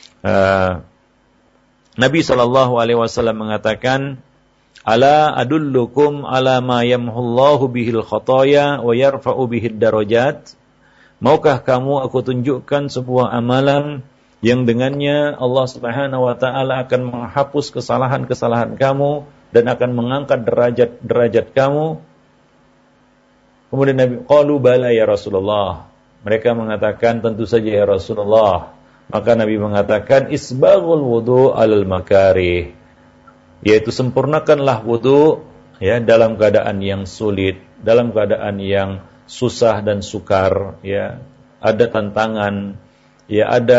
Nabi SAW mengatakan, ala adullukum ala ma yamhullahu bihil khataya wa yarfa'u bihid darajat. Maukah kamu aku tunjukkan sebuah amalan yang dengannya Allah Subhanahu wa taala akan menghapus kesalahan-kesalahan kamu dan akan mengangkat derajat kamu. Kemudian Nabi qalu bala ya Rasulullah. Mereka mengatakan tentu saja ya Rasulullah. Maka Nabi mengatakan isbaghul wudu alal makarih, yaitu sempurnakanlah wudu ya dalam keadaan yang sulit, dalam keadaan yang susah dan sukar, ya ada tantangan, ya ada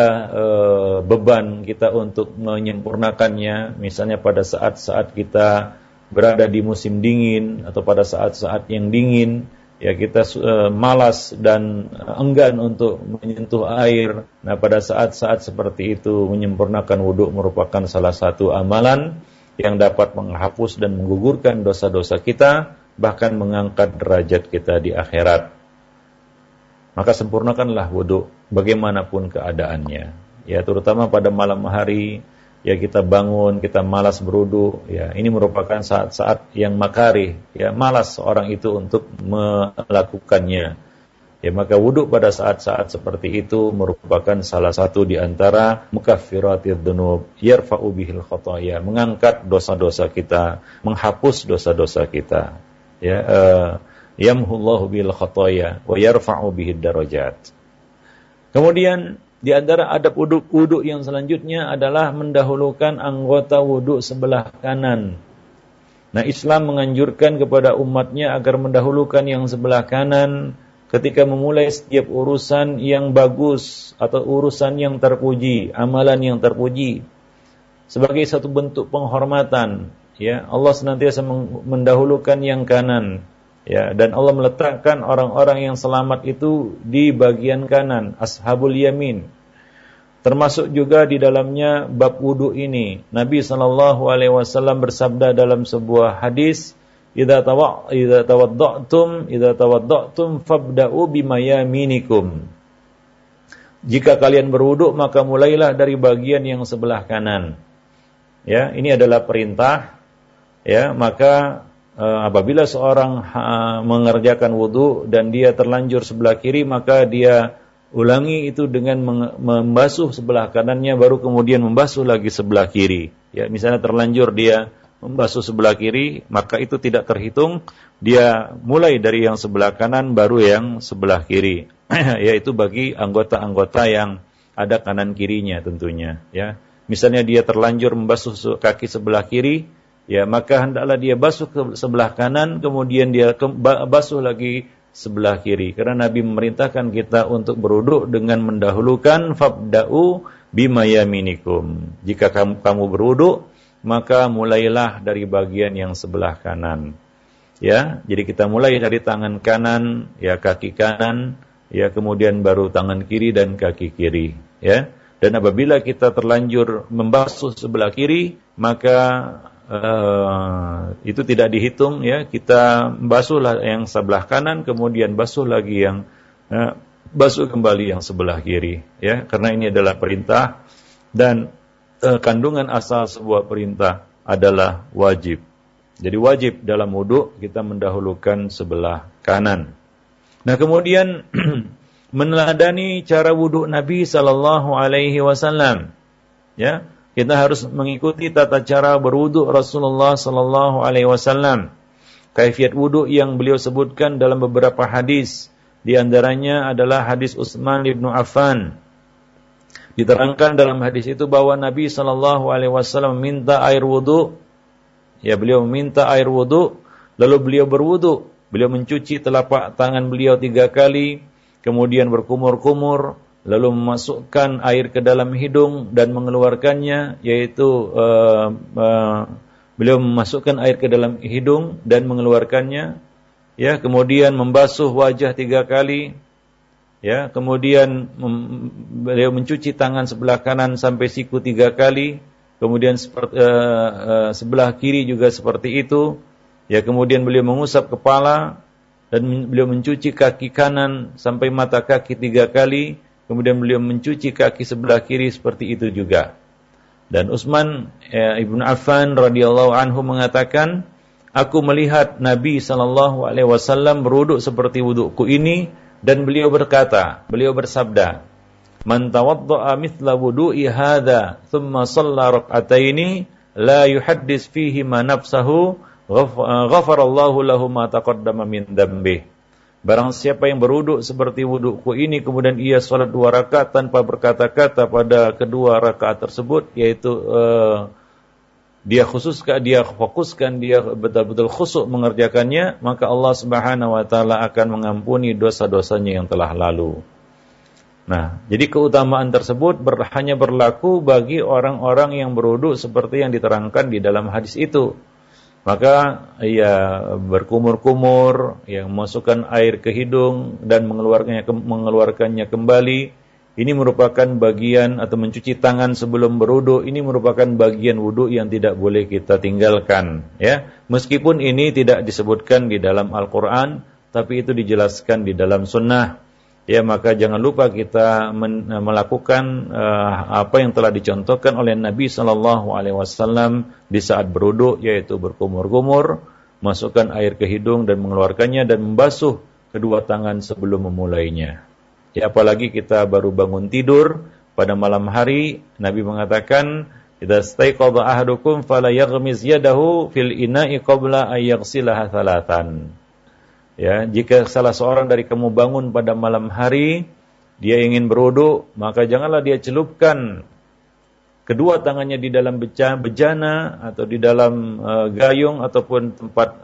beban kita untuk menyempurnakannya. Misalnya pada saat-saat kita berada di musim dingin atau pada saat-saat yang dingin, ya kita malas dan enggan untuk menyentuh air. Nah, pada saat-saat seperti itu menyempurnakan wudu merupakan salah satu amalan yang dapat menghapus dan menggugurkan dosa-dosa kita, bahkan mengangkat derajat kita di akhirat. Maka sempurnakanlah wudu bagaimanapun keadaannya. Ya, terutama pada malam hari, ya kita bangun, kita malas berwudu, ya ini merupakan saat-saat yang makarih, ya malas orang itu untuk melakukannya. Ya maka wudu pada saat-saat seperti itu merupakan salah satu di antara mukaffiratidz dzunub, yarfa'u bihil khotoya, mengangkat dosa-dosa kita, menghapus dosa-dosa kita. Ya, yamhullahu bil khotoya wa yarfa'u bihid darajat. Kemudian di antara adab wudu yang selanjutnya adalah mendahulukan anggota wudu sebelah kanan. Nah, Islam menganjurkan kepada umatnya agar mendahulukan yang sebelah kanan ketika memulai setiap urusan yang bagus atau urusan yang terpuji, amalan yang terpuji. Sebagai satu bentuk penghormatan, ya, Allah senantiasa mendahulukan yang kanan. Ya, dan Allah meletakkan orang-orang yang selamat itu di bagian kanan, ashabul yamin. Termasuk juga di dalamnya bab wudu ini, Nabi SAW bersabda dalam sebuah hadis, idza tawadda'tum fabda'u bimayaminikum. Jika kalian berwudu maka mulailah dari bagian yang sebelah kanan. Ya, ini adalah perintah. Ya, maka apabila seorang mengerjakan wudu dan dia terlanjur sebelah kiri, maka dia ulangi itu dengan membasuh sebelah kanannya, baru kemudian membasuh lagi sebelah kiri. Ya, misalnya terlanjur dia membasuh sebelah kiri, maka itu tidak terhitung. Dia mulai dari yang sebelah kanan, baru yang sebelah kiri. Yaitu bagi anggota-anggota yang ada kanan kirinya tentunya. Ya, misalnya dia terlanjur membasuh kaki sebelah kiri, ya maka hendaklah dia basuh ke sebelah kanan, kemudian dia basuh lagi sebelah kiri. Karena Nabi memerintahkan kita untuk berwudu dengan mendahulukan fabda'u bimayaminikum. Jika kamu berwudu, maka mulailah dari bagian yang sebelah kanan. Ya, jadi kita mulai dari tangan kanan, ya kaki kanan, ya kemudian baru tangan kiri dan kaki kiri. Ya, dan apabila kita terlanjur membasuh sebelah kiri, maka itu tidak dihitung, ya kita basuhlah yang sebelah kanan, kemudian basuh lagi yang basuh kembali yang sebelah kiri, ya karena ini adalah perintah dan kandungan asal sebuah perintah adalah wajib. Jadi wajib dalam wudu kita mendahulukan sebelah kanan. Nah, kemudian meneladani cara wudu Nabi sallallahu alaihi wasallam, ya. Kita harus mengikuti tata cara berwudu Rasulullah sallallahu alaihi wasallam. Kaifiat wudu yang beliau sebutkan dalam beberapa hadis, di antaranya adalah hadis Utsman bin Affan. Diterangkan dalam hadis itu bahwa Nabi sallallahu alaihi wasallam minta air wudu. Ya, beliau meminta air wudu, lalu beliau berwudu. Beliau mencuci telapak tangan beliau 3 kali, kemudian berkumur-kumur, lalu memasukkan air ke dalam hidung dan mengeluarkannya, yaitu beliau memasukkan air ke dalam hidung dan mengeluarkannya, ya kemudian membasuh wajah 3 kali, ya kemudian beliau mencuci tangan sebelah kanan sampai siku 3 kali, kemudian sebelah kiri juga seperti itu, ya kemudian beliau mengusap kepala dan beliau mencuci kaki kanan sampai mata kaki 3 kali. Kemudian beliau mencuci kaki sebelah kiri seperti itu juga. Dan Utsman ibn Affan radhiyallahu anhu mengatakan, aku melihat Nabi sallallahu alaihi wasallam berwudu seperti wuduku ini, dan beliau bersabda, man tawadda'a mithla wudu'i hadza thumma shalla rak'ataini la yuhaddis fihi ma nafsahu ghafarallahu lahu ma taqaddama min dzambih. Barang siapa yang berwudu seperti wuduku ini, kemudian ia salat 2 rakaat tanpa berkata-kata pada kedua rakaat tersebut, yaitu dia fokuskan, dia betul-betul khusyuk mengerjakannya, maka Allah Subhanahu wa taala akan mengampuni dosa-dosanya yang telah lalu. Nah, jadi keutamaan tersebut hanya berlaku bagi orang-orang yang berwudu seperti yang diterangkan di dalam hadis itu. Maka ia berkumur-kumur, yang memasukkan air ke hidung dan mengeluarkannya kembali. Ini merupakan bagian, atau mencuci tangan sebelum berwudu, ini merupakan bagian wudu yang tidak boleh kita tinggalkan, ya. Meskipun ini tidak disebutkan di dalam Al-Qur'an, tapi itu dijelaskan di dalam sunnah. Ya, maka jangan lupa kita melakukan apa yang telah dicontohkan oleh Nabi sallallahu alaihi wasallam di saat berwudu, yaitu berkumur-kumur, masukkan air ke hidung dan mengeluarkannya, dan membasuh kedua tangan sebelum memulainya. Ya, apalagi kita baru bangun tidur pada malam hari, Nabi mengatakan, "Idza staiqadha ahadukum fala yaghmiz yadahu fil ina'i qabla ay yaghsilaha thalathan." Ya, jika salah seorang dari kamu bangun pada malam hari, dia ingin berwudu, maka janganlah dia celupkan kedua tangannya di dalam bejana atau di dalam gayung ataupun tempat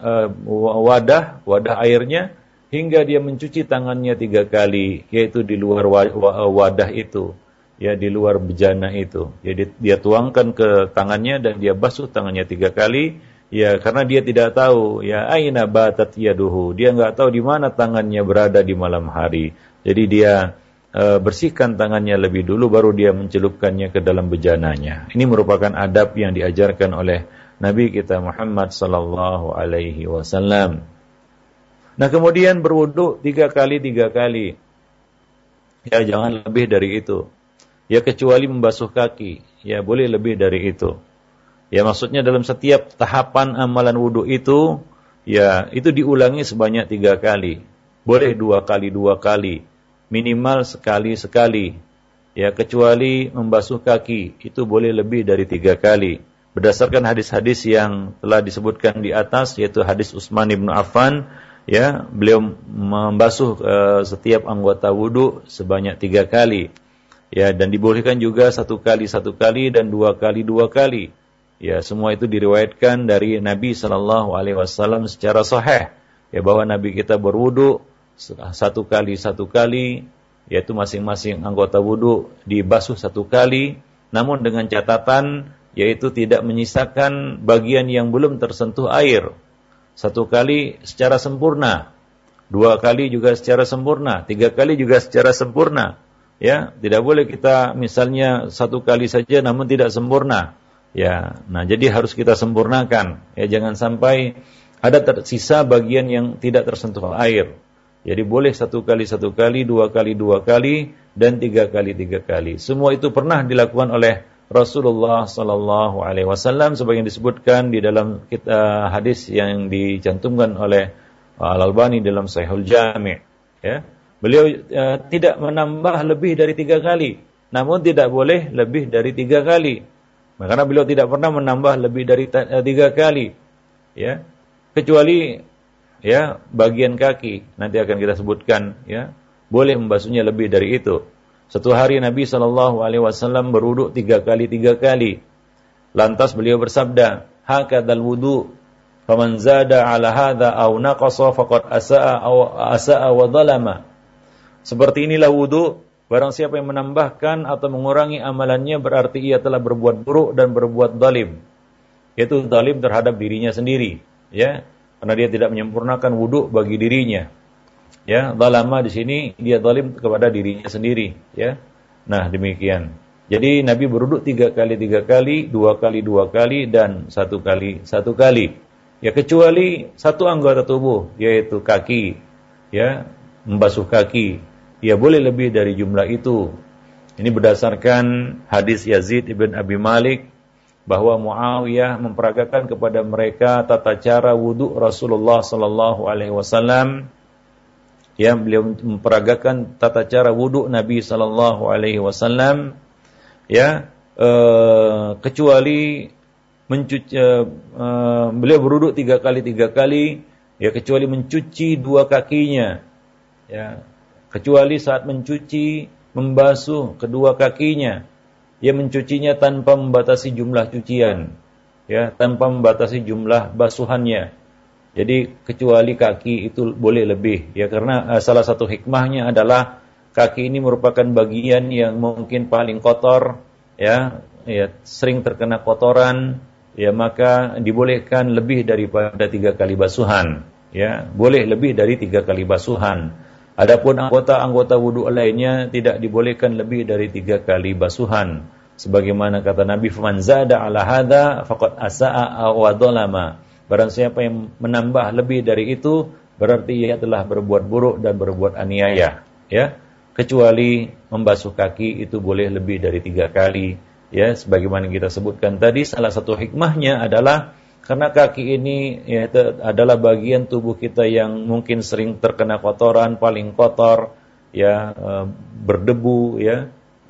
wadah airnya, hingga dia mencuci tangannya 3 kali, yaitu di luar wadah itu, ya, di luar bejana itu. Jadi dia tuangkan ke tangannya dan dia basuh tangannya 3 kali. Ya, karena dia tidak tahu, ya, aina batat yaduhu. Dia enggak tahu di mana tangannya berada di malam hari. Jadi dia bersihkan tangannya lebih dulu, baru dia mencelupkannya ke dalam bejananya. Ini merupakan adab yang diajarkan oleh Nabi kita Muhammad sallallahu alaihi wasallam. Nah, kemudian berwudu 3 kali. Ya, jangan lebih dari itu. Ya, kecuali membasuh kaki. Ya, boleh lebih dari itu. Ya, maksudnya dalam setiap tahapan amalan wudu itu, ya, itu diulangi sebanyak 3 kali. Boleh 2 kali, minimal sekali. Ya, kecuali membasuh kaki, itu boleh lebih dari 3 kali. Berdasarkan hadis-hadis yang telah disebutkan di atas, yaitu hadis Utsman bin Affan, ya, beliau membasuh setiap anggota wudu sebanyak 3 kali. Ya, dan dibolehkan juga 1 kali dan 2 kali. Ya, semua itu diriwayatkan dari Nabi sallallahu alaihi wasallam secara sahih. Ya, bahwa Nabi kita berwudu 1 kali, yaitu masing-masing anggota wudu dibasuh 1 kali, namun dengan catatan yaitu tidak menyisakan bagian yang belum tersentuh air. 1 kali secara sempurna, 2 kali juga secara sempurna, 3 kali juga secara sempurna. Ya, tidak boleh kita misalnya 1 kali saja namun tidak sempurna. Ya, nah jadi harus kita sempurnakan. Ya, jangan sampai ada tersisa bagian yang tidak tersentuh air. Jadi boleh 1 kali, 2 kali, dan 3 kali. Semua itu pernah dilakukan oleh Rasulullah sallallahu alaihi wasallam sebagaimana disebutkan di dalam hadis yang dicantumkan oleh Al-Albani dalam Sahihul Jami'. Ya, beliau tidak menambah lebih dari 3 kali, namun tidak boleh lebih dari 3 kali. Karena beliau tidak pernah menambah lebih dari 3 kali, ya, kecuali, ya, bagian kaki. Nanti akan kita sebutkan, ya, boleh membasuhnya lebih dari itu. Satu hari Nabi sallallahu alaihi wasallam berwudu 3 kali. Lantas beliau bersabda, "Hakadzal wudu, faman zada 'ala hadza aw naqasa faqad asaa wa zalama." Seperti inilah wudu. Barang siapa yang menambahkan atau mengurangi amalannya, berarti ia telah berbuat buruk dan berbuat zalim. Yaitu zalim terhadap dirinya sendiri, ya, karena dia tidak menyempurnakan wudu bagi dirinya. Ya, zalama di sini dia zalim kepada dirinya sendiri, ya. Nah, demikian. Jadi Nabi berwudu 3 kali, 2 kali, dan 1 kali. Ya, kecuali satu anggota tubuh, yaitu kaki, ya, membasuh kaki. Ya, boleh lebih dari jumlah itu. Ini berdasarkan hadis Yazid ibn Abi Malik, bahwa Muawiyah memperagakan kepada mereka tata cara wudu Rasulullah sallallahu alaihi wasallam. Ya, beliau memperagakan tata cara wudu Nabi sallallahu alaihi wasallam, ya, kecuali beliau berwudu 3 kali, ya kecuali mencuci 2 kakinya, ya kecuali saat mencuci membasuh kedua kakinya, ia mencucinya tanpa membatasi jumlah cucian, ya tanpa membatasi jumlah basuhannya. Jadi kecuali kaki itu boleh lebih, ya karena salah satu hikmahnya adalah kaki ini merupakan bagian yang mungkin paling kotor, ya sering terkena kotoran, ya maka dibolehkan lebih daripada 3 kali basuhan, ya boleh lebih dari 3 kali basuhan. Adapun anggota wudu lainnya tidak dibolehkan lebih dari 3 kali basuhan. Sebagaimana kata Nabi, "Faman zada 'ala hadza faqad asa'a wa dzalama." Barang siapa yang menambah lebih dari itu, berarti ia telah berbuat buruk dan berbuat aniaya, ya. Kecuali membasuh kaki itu boleh lebih dari 3 kali, ya sebagaimana kita sebutkan tadi. Salah satu hikmahnya adalah karena kaki ini ya, adalah bagian tubuh kita yang mungkin sering terkena kotoran, paling kotor, ya berdebu, ya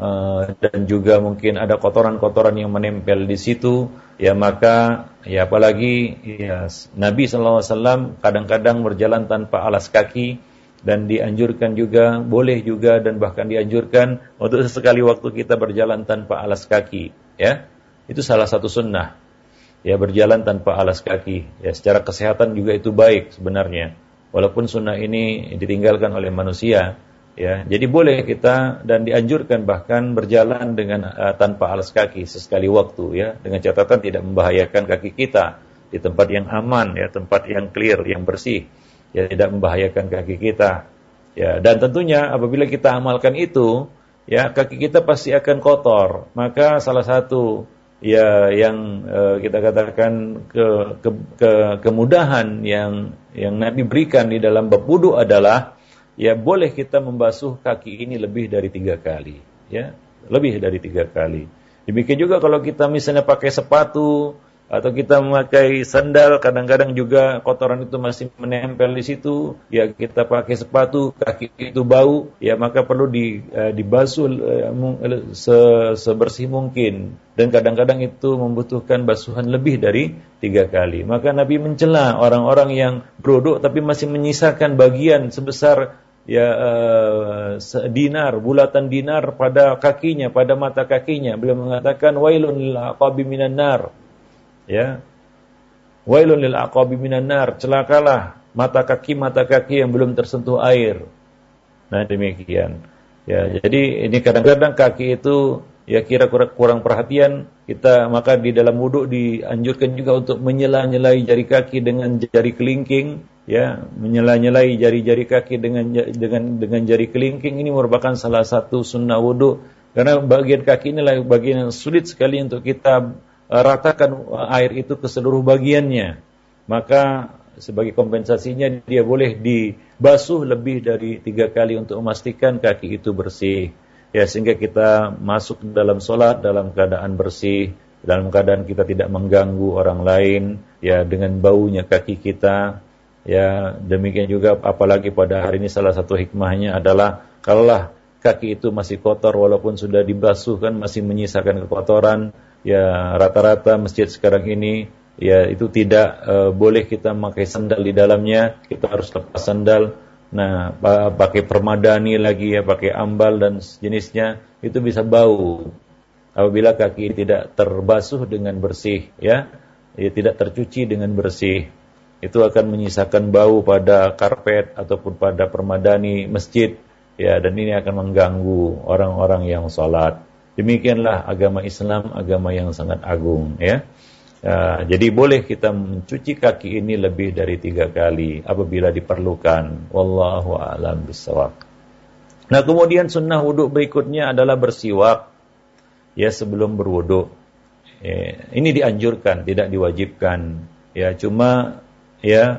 dan juga mungkin ada kotoran-kotoran yang menempel di situ, ya maka ya apalagi ya Nabi SAW kadang-kadang berjalan tanpa alas kaki, dan dianjurkan juga, boleh juga dan bahkan dianjurkan untuk sesekali waktu kita berjalan tanpa alas kaki, ya itu salah satu sunnah. Ya berjalan tanpa alas kaki, ya secara kesehatan juga itu baik sebenarnya. Walaupun sunnah ini ditinggalkan oleh manusia, ya jadi boleh kita dan dianjurkan bahkan berjalan dengan tanpa alas kaki sesekali waktu, ya dengan catatan tidak membahayakan kaki kita di tempat yang aman, ya tempat yang clear, yang bersih, ya tidak membahayakan kaki kita. Ya dan tentunya apabila kita amalkan itu, ya kaki kita pasti akan kotor. Maka salah satu ya yang kita katakan kemudahan yang Nabi berikan di dalam bab wudu adalah ya boleh kita membasuh kaki ini lebih dari 3 kali, ya lebih dari 3 kali. Demikian juga kalau kita misalnya pakai sepatu atau kita memakai sandal, kadang-kadang juga kotoran itu masih menempel di situ, ya kita pakai sepatu, kaki itu bau, ya maka perlu dibasuh sebersih mungkin, dan kadang-kadang itu membutuhkan basuhan lebih dari 3 kali. Maka Nabi mencela orang-orang yang berwudu tapi masih menyisakan bagian sebesar dinar, bulatan dinar pada kakinya, pada mata kakinya. Beliau mengatakan wailun lil aqabi minan nar. Ya, wailun lil aqabi minan nar, celakalah mata kaki yang belum tersentuh air. Nah demikian. Ya, jadi ini kadang-kadang kaki itu ya kira kurang perhatian kita, maka di dalam wudu dianjurkan juga untuk menyela-nyelai jari kaki dengan jari kelingking, ya menyela-nyelai jari-jari kaki dengan jari kelingking. Ini merupakan salah satu sunnah wudu, karena bagian kaki inilah bagian yang sulit sekali untuk kita ratakan air itu ke seluruh bagiannya. Maka sebagai kompensasinya dia boleh dibasuh lebih dari 3 kali untuk memastikan kaki itu bersih, ya sehingga kita masuk dalam sholat dalam keadaan bersih, dalam keadaan kita tidak mengganggu orang lain, ya dengan baunya kaki kita. Ya demikian juga apalagi pada hari ini salah satu hikmahnya adalah kalaulah kaki itu masih kotor walaupun sudah dibasuh kan masih menyisakan kekotoran. Ya rata-rata masjid sekarang ini ya itu tidak boleh kita memakai sandal di dalamnya, kita harus lepas sandal. Nah pakai permadani lagi, ya pakai ambal dan sejenisnya, itu bisa bau apabila kaki tidak terbasuh dengan bersih, ya tidak tercuci dengan bersih. Itu akan menyisakan bau pada karpet ataupun pada permadani masjid, ya dan ini akan mengganggu orang-orang yang sholat. Demikianlah agama Islam, agama yang sangat agung, ya. Jadi boleh kita mencuci kaki ini lebih dari 3 kali apabila diperlukan. Wallahu a'lam bishawab. Nah, kemudian sunnah wudu berikutnya adalah bersiwak, ya sebelum berwudu. Ini dianjurkan, tidak diwajibkan. Ya cuma ya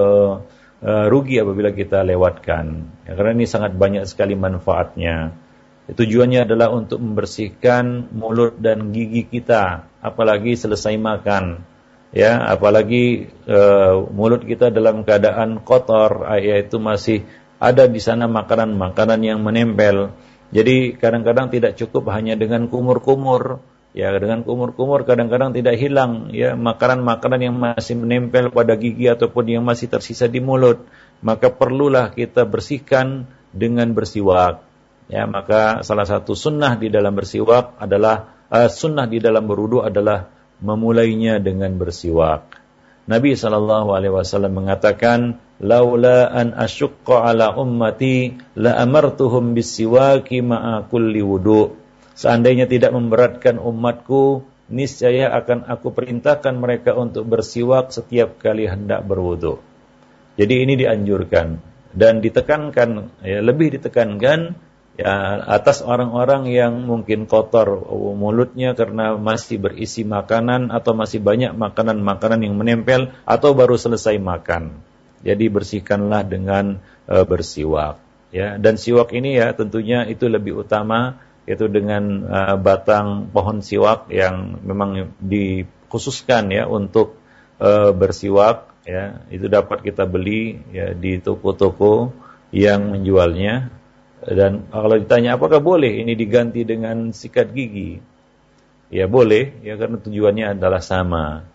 rugi apabila kita lewatkan. Ya, karena ini sangat banyak sekali manfaatnya. Tujuannya adalah untuk membersihkan mulut dan gigi kita, apalagi selesai makan, ya, apalagi mulut kita dalam keadaan kotor, yaitu masih ada di sana makanan-makanan yang menempel. Jadi kadang-kadang tidak cukup hanya dengan kumur-kumur, Ya, dengan kumur-kumur kadang-kadang tidak hilang ya makanan-makanan yang masih menempel pada gigi ataupun yang masih tersisa di mulut. Maka perlulah kita bersihkan dengan bersiwak. Ya, maka salah satu sunnah di dalam bersiwak adalah sunnah di dalam berwudu adalah memulainya dengan bersiwak. Nabi SAW mengatakan, "Laula an asyqa ala ummati la amartuhum bisiwaki ma'a kulli wudu." Seandainya tidak memberatkan umatku, niscaya akan aku perintahkan mereka untuk bersiwak setiap kali hendak berwudu. Jadi ini dianjurkan dan ditekankan, ya, lebih ditekankan ya atas orang-orang yang mungkin kotor mulutnya karena masih berisi makanan atau masih banyak makanan-makanan yang menempel atau baru selesai makan. Jadi bersihkanlah dengan bersiwak. Ya, dan siwak ini ya tentunya itu lebih utama, yaitu dengan batang pohon siwak yang memang dikhususkan ya untuk bersiwak. Ya, itu dapat kita beli ya di toko-toko yang menjualnya. Dan kalau ditanya apakah boleh ini diganti dengan sikat gigi, ya boleh ya karena tujuannya adalah sama.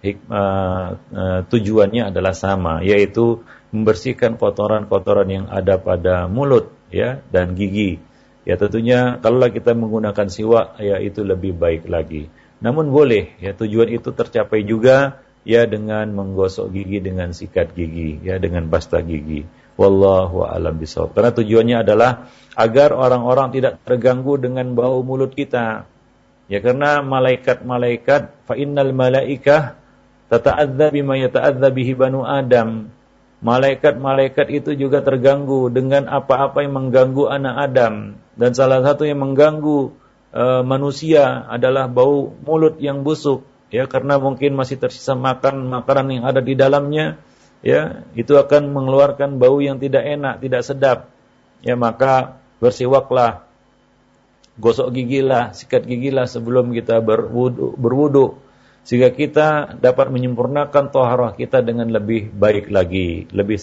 Tujuannya adalah sama, yaitu membersihkan kotoran-kotoran yang ada pada mulut ya dan gigi. Ya tentunya kalau kita menggunakan siwak ya itu lebih baik lagi. Namun boleh ya tujuan itu tercapai juga ya dengan menggosok gigi dengan sikat gigi ya dengan pasta gigi. Wallahu a'lam bishawab. Karena tujuannya adalah agar orang-orang tidak terganggu dengan bau mulut kita. Ya karena malaikat-malaikat fa innal malaikah tata'adza bima yata'adza bihi banu Adam. Malaikat-malaikat itu juga terganggu dengan apa-apa yang mengganggu anak Adam. Dan salah satu yang mengganggu manusia adalah bau mulut yang busuk. Ya karena mungkin masih tersisa makanan yang ada di dalamnya. Ya, itu akan mengeluarkan bau yang tidak enak, tidak sedap. Ya, maka bersiwaklah, gosok gigilah, sikat gigilah sebelum kita berwudu, sehingga kita dapat menyempurnakan taharah kita dengan lebih baik lagi, lebih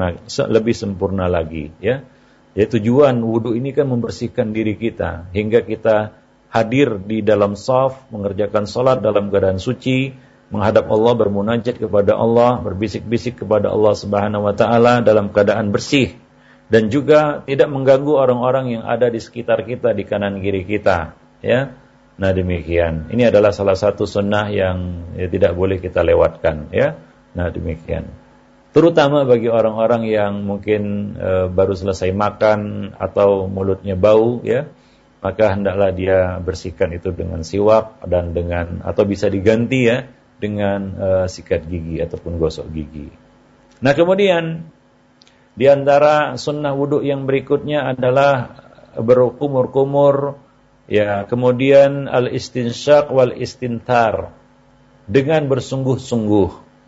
sempurna lagi. Ya, tujuan wudu ini kan membersihkan diri kita hingga kita hadir di dalam shaf, mengerjakan salat dalam keadaan suci, menghadap Allah, bermunajat kepada Allah, berbisik-bisik kepada Allah Subhanahu wa taala dalam keadaan bersih dan juga tidak mengganggu orang-orang yang ada di sekitar kita, di kanan kiri kita, ya. Nah, demikian. Ini adalah salah satu sunnah yang ya, tidak boleh kita lewatkan, ya. Nah, demikian. Terutama bagi orang-orang yang mungkin baru selesai makan atau mulutnya bau, ya. Maka hendaklah dia bersihkan itu dengan siwak dan dengan atau bisa diganti ya dengan sikat gigi ataupun gosok gigi. Nah, kemudian di antara sunnah wudu yang berikutnya adalah berkumur-kumur, ya, kemudian al-istinsyaq wal istinthar, dengan bersungguh-sungguh.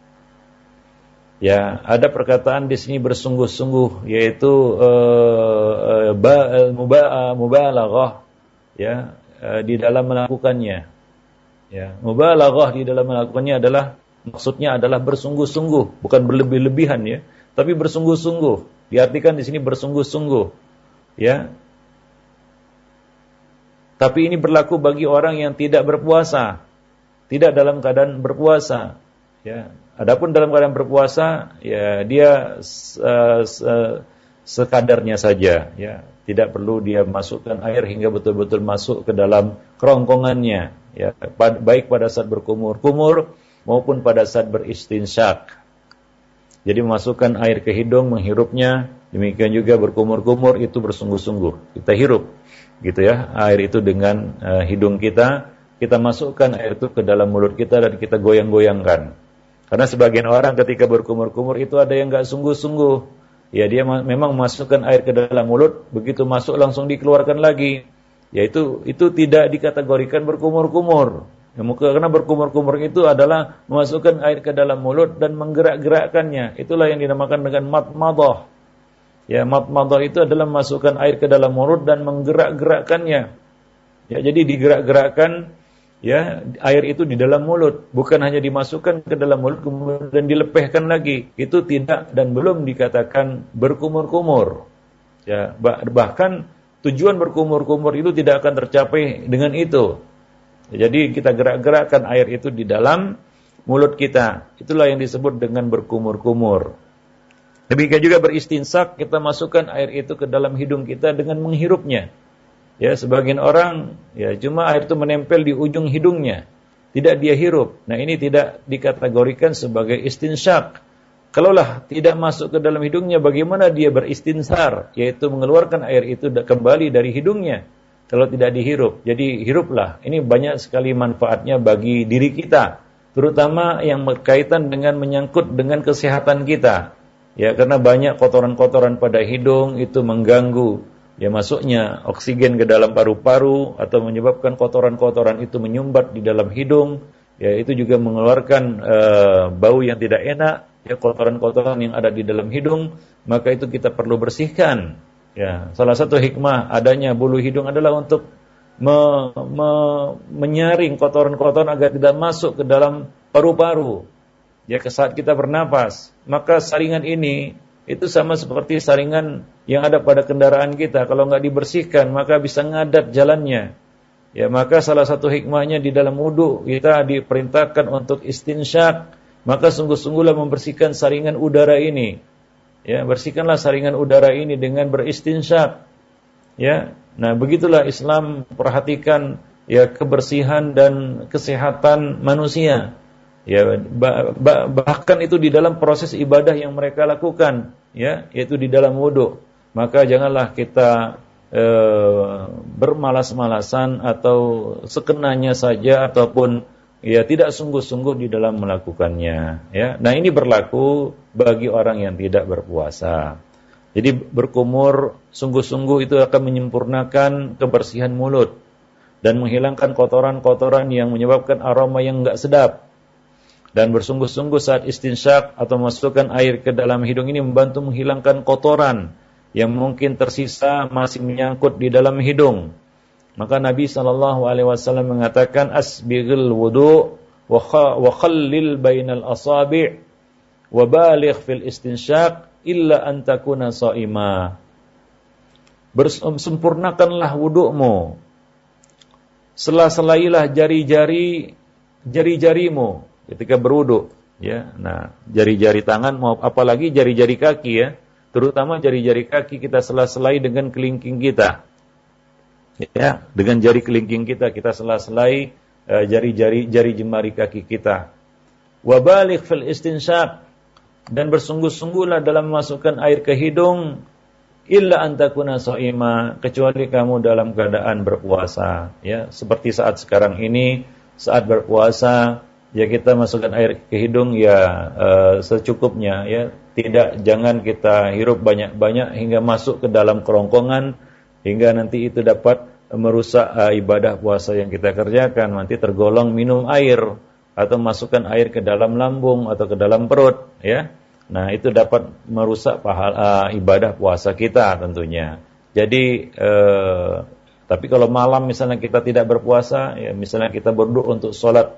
Ya, ada perkataan di sini bersungguh-sungguh, yaitu mubalaghah, ya, di dalam melakukannya. Ya, mubalaghah di dalam melakukannya adalah maksudnya adalah bersungguh-sungguh, bukan berlebih-lebihan ya, tapi bersungguh-sungguh. Diartikan di sini bersungguh-sungguh. Ya. Tapi ini berlaku bagi orang yang tidak berpuasa, tidak dalam keadaan berpuasa. Ya. Adapun dalam keadaan berpuasa, ya dia sekadarnya saja, ya. Tidak perlu dia masukkan air hingga betul-betul masuk ke dalam kerongkongannya, ya, baik pada saat berkumur-kumur maupun pada saat beristinsyak. Jadi memasukkan air ke hidung, menghirupnya, demikian juga berkumur-kumur itu bersungguh-sungguh. Kita hirup, gitu ya, air itu dengan hidung kita masukkan air itu ke dalam mulut kita dan kita goyang-goyangkan. Karena sebagian orang ketika berkumur-kumur itu ada yang enggak sungguh-sungguh. Ya, dia memang masukkan air ke dalam mulut, begitu masuk langsung dikeluarkan lagi. Ya, itu tidak dikategorikan berkumur-kumur. Ya, karena berkumur-kumur itu adalah memasukkan air ke dalam mulut dan menggerak-gerakkannya. Itulah yang dinamakan dengan madmadah. Ya, madmadah itu adalah memasukkan air ke dalam mulut dan menggerak-gerakkannya. Ya, jadi digerak-gerakkan ya air itu di dalam mulut, bukan hanya dimasukkan ke dalam mulut kemudian dilepehkan lagi. Itu tidak dan belum dikatakan berkumur-kumur. Ya, bahkan tujuan berkumur-kumur itu tidak akan tercapai dengan itu. Jadi kita gerak-gerakkan air itu di dalam mulut kita. Itulah yang disebut dengan berkumur-kumur. Demikian juga beristinsak, kita masukkan air itu ke dalam hidung kita dengan menghirupnya. Ya, sebagian orang ya cuma air itu menempel di ujung hidungnya, tidak dia hirup. Nah, ini tidak dikategorikan sebagai istinsyak. Kalaulah tidak masuk ke dalam hidungnya, bagaimana dia beristinsar, yaitu mengeluarkan air itu kembali dari hidungnya kalau tidak dihirup. Jadi hiruplah. Ini banyak sekali manfaatnya bagi diri kita, terutama yang berkaitan dengan menyangkut dengan kesehatan kita. Ya, karena banyak kotoran-kotoran pada hidung itu mengganggu ya masuknya oksigen ke dalam paru-paru atau menyebabkan kotoran-kotoran itu menyumbat di dalam hidung. Ya, itu juga mengeluarkan bau yang tidak enak. Ya, kotoran-kotoran yang ada di dalam hidung, maka itu kita perlu bersihkan. Ya, salah satu hikmah adanya bulu hidung adalah untuk menyaring kotoran-kotoran agar tidak masuk ke dalam paru-paru. Ya, saat kita bernapas, maka saringan ini itu sama seperti saringan yang ada pada kendaraan kita. Kalau nggak dibersihkan, maka bisa ngadat jalannya. Ya, maka salah satu hikmahnya di dalam wudu kita diperintahkan untuk istinsyak. Maka sungguh-sungguhlah membersihkan saringan udara ini. Ya, bersihkanlah saringan udara ini dengan beristinsyak. Ya, nah begitulah Islam perhatikan ya kebersihan dan kesehatan manusia. Ya, bahkan itu di dalam proses ibadah yang mereka lakukan, ya, yaitu di dalam wudu. Maka janganlah kita bermalas-malasan atau sekenanya saja ataupun ya tidak sungguh-sungguh di dalam melakukannya. Ya, nah ini berlaku bagi orang yang tidak berpuasa. Jadi berkumur sungguh-sungguh itu akan menyempurnakan kebersihan mulut dan menghilangkan kotoran-kotoran yang menyebabkan aroma yang enggak sedap. Dan bersungguh-sungguh saat istinsyak atau masukkan air ke dalam hidung ini membantu menghilangkan kotoran yang mungkin tersisa masih menyangkut di dalam hidung. Maka Nabi SAW mengatakan asbighil wudu wa khallil bainal asabi' wa baligh fil istinsyak illa an takuna sha'ima. Sempurnakanlah wudu'mu. Sela-selailah jari-jarimu ketika berwudu, ya. Nah, jari-jari tangan apalagi jari-jari kaki, ya. Terutama jari-jari kaki kita sela-selai dengan kelingking kita. Ya, dengan jari kelingking kita sela-selai jari jemari kaki kita. Wa baligh fil istinsyak, dan bersungguh-sungguhlah dalam memasukkan air ke hidung illa an takuna sha'ima, kecuali kamu dalam keadaan berpuasa, ya. Seperti saat sekarang ini, saat berpuasa, ya kita masukkan air ke hidung ya secukupnya, ya. Jangan kita hirup banyak-banyak hingga masuk ke dalam kerongkongan hingga nanti itu dapat merusak ibadah puasa yang kita kerjakan. Nanti tergolong minum air atau masukkan air ke dalam lambung atau ke dalam perut, ya. Nah, itu dapat merusak pahala ibadah puasa kita tentunya. Jadi tapi kalau malam misalnya kita tidak berpuasa, ya misalnya kita berdua untuk sholat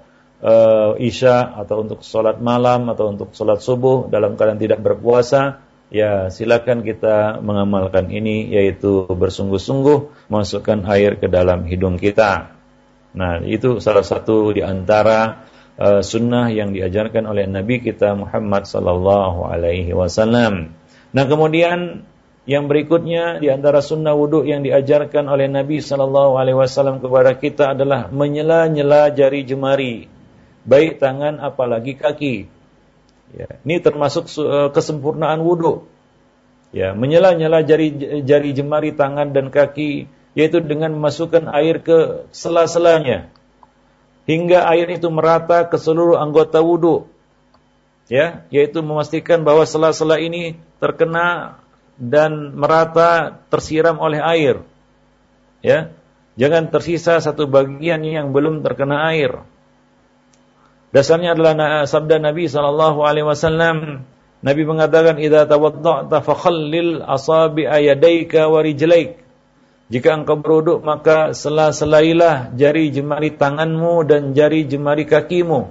isya atau untuk sholat malam atau untuk sholat subuh dalam keadaan tidak berpuasa, ya silakan kita mengamalkan ini, yaitu bersungguh-sungguh masukkan air ke dalam hidung kita. Nah, itu salah satu di antara sunnah yang diajarkan oleh Nabi kita Muhammad sallallahu alaihi wasallam. Nah, kemudian yang berikutnya di antara sunnah wudu yang diajarkan oleh Nabi sallallahu alaihi wasallam kepada kita adalah menyela-nyela jari jemari, baik tangan apalagi kaki. Ya, ini termasuk kesempurnaan wudu. Ya, menyela-nyela jari jemari tangan dan kaki, yaitu dengan memasukkan air ke sela-selanya hingga air itu merata ke seluruh anggota wudu. Ya, yaitu memastikan bahwa sela-sela ini terkena dan merata tersiram oleh air. Ya, jangan tersisa satu bagian yang belum terkena air. Dasarnya adalah sabda Nabi SAW. Nabi mengatakan, "Idza tawadda'ta fakhallil asabi'a yadayka wa rijlaik." Jika engkau berwudu, maka sela-selailah jari jemari tanganmu dan jari jemari kakimu.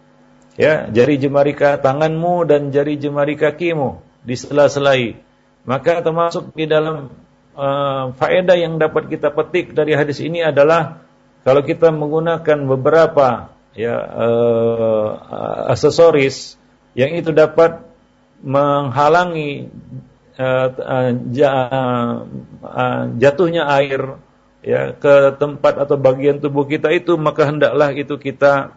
Ya, jari jemari tanganmu dan jari jemari kakimu disela-selai. Maka termasuk di dalam faedah yang dapat kita petik dari hadis ini adalah kalau kita menggunakan beberapa aksesoris yang itu dapat menghalangi jatuhnya air ke tempat atau bagian tubuh kita itu, maka hendaklah itu kita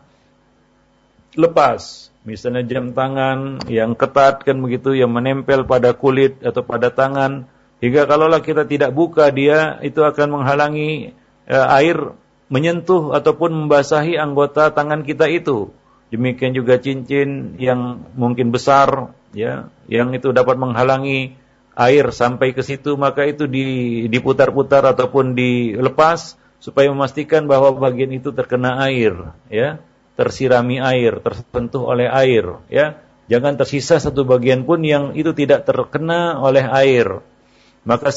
lepas. Misalnya jam tangan yang ketat kan begitu, yang menempel pada kulit atau pada tangan, hingga kalaulah kita tidak buka dia, itu akan menghalangi air menyentuh ataupun membasahi anggota tangan kita itu. Demikian juga cincin yang mungkin besar, yang itu dapat menghalangi air sampai ke situ, maka itu diputar-putar ataupun dilepas supaya memastikan bahwa bagian itu terkena air, tersirami air, tersentuh oleh air, Jangan tersisa satu bagian pun yang itu tidak terkena oleh air. Maka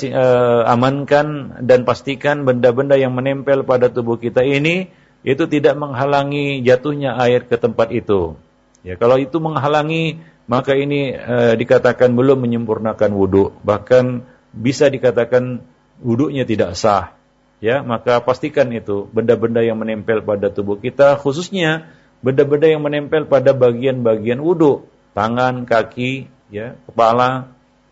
amankan dan pastikan benda-benda yang menempel pada tubuh kita ini itu tidak menghalangi jatuhnya air ke tempat itu. Kalau itu menghalangi, maka ini dikatakan belum menyempurnakan wudu, bahkan bisa dikatakan wudunya tidak sah. Maka pastikan itu benda-benda yang menempel pada tubuh kita, khususnya benda-benda yang menempel pada bagian-bagian wudu, tangan, kaki, kepala,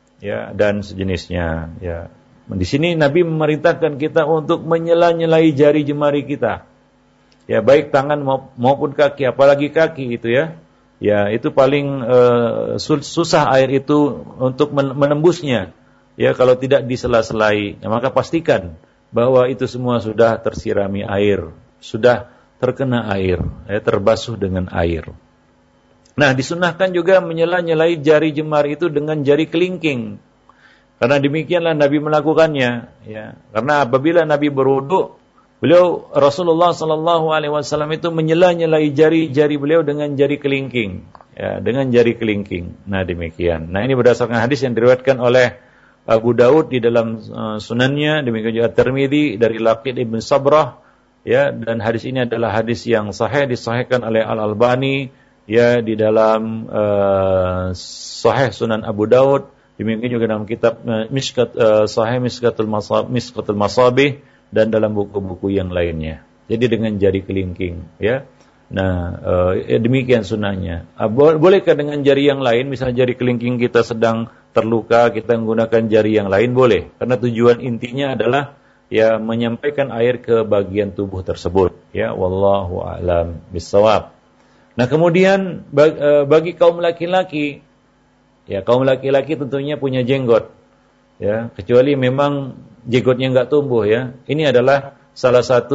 dan sejenisnya. Di sini Nabi memerintahkan kita untuk menyela-nyelai jari jemari kita. Baik tangan maupun kaki, apalagi kaki itu itu paling susah air itu untuk menembusnya. Kalau tidak disela-selai, maka pastikan bahwa itu semua sudah tersirami air, sudah terkena air, terbasuh dengan air. Nah, disunahkan juga menyela-nyelai jari jemari itu dengan jari kelingking. Karena demikianlah Nabi melakukannya. Karena apabila Nabi berwudu, beliau Rasulullah sallallahu alaihi wasallam itu menyela-nyelai jari-jari beliau dengan jari kelingking, dengan jari kelingking. Nah, demikian. Nah, ini berdasarkan hadis yang diriwayatkan oleh Abu Daud di dalam sunannya, demikian juga Tirmidzi dari Laqid ibn Sabrah, dan hadis ini adalah hadis yang sahih, disahihkan oleh Al-Albani di dalam Sahih Sunan Abu Daud, demikian juga dalam kitab Sahih Miskatul Masabih, dan dalam buku-buku yang lainnya. Jadi dengan jari kelingking, Nah, demikian sunahnya. Bolehkah dengan jari yang lain? Misalnya jari kelingking kita sedang terluka, kita menggunakan jari yang lain, boleh. Karena tujuan intinya adalah menyampaikan air ke bagian tubuh tersebut. Wallahu a'lam bishawab. Nah, kemudian bagi kaum laki-laki, kaum laki-laki tentunya punya jenggot, kecuali memang jenggotnya enggak tumbuh, Ini adalah salah satu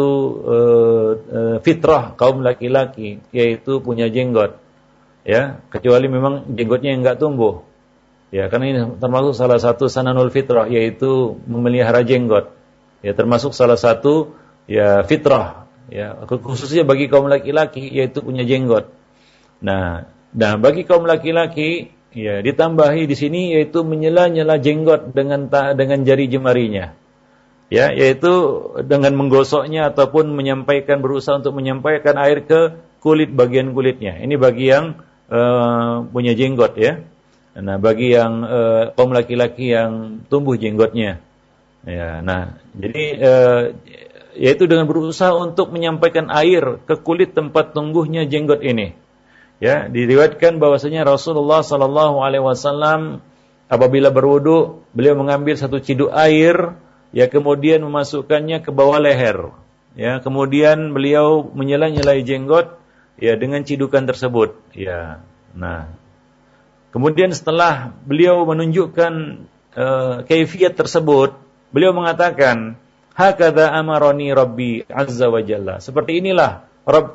fitrah kaum laki-laki, yaitu punya jenggot, kecuali memang jenggotnya enggak tumbuh, karena ini termasuk salah satu sananul fitrah, yaitu memelihara jenggot, termasuk salah satu fitrah, khususnya bagi kaum laki-laki, yaitu punya jenggot. Nah, bagi kaum laki-laki, ditambahi di sini yaitu menyela-nyela jenggot dengan jari jemarinya, yaitu dengan menggosoknya ataupun berusaha untuk menyampaikan air ke bagian kulitnya. Ini bagi yang punya jenggot, Nah, bagi yang kaum laki-laki yang tumbuh jenggotnya, nah, jadi yaitu dengan berusaha untuk menyampaikan air ke kulit tempat tumbuhnya jenggot ini. Diriwayatkan bahwasanya Rasulullah sallallahu alaihi wasallam apabila berwudu, beliau mengambil satu ciduk air, kemudian memasukkannya ke bawah leher. Kemudian beliau menyela-nyelai jenggot dengan cidukan tersebut. Nah, kemudian setelah beliau menunjukkan kaifiyat tersebut, beliau mengatakan, hakadha amarani Rabbi azza wa jalla. Seperti inilah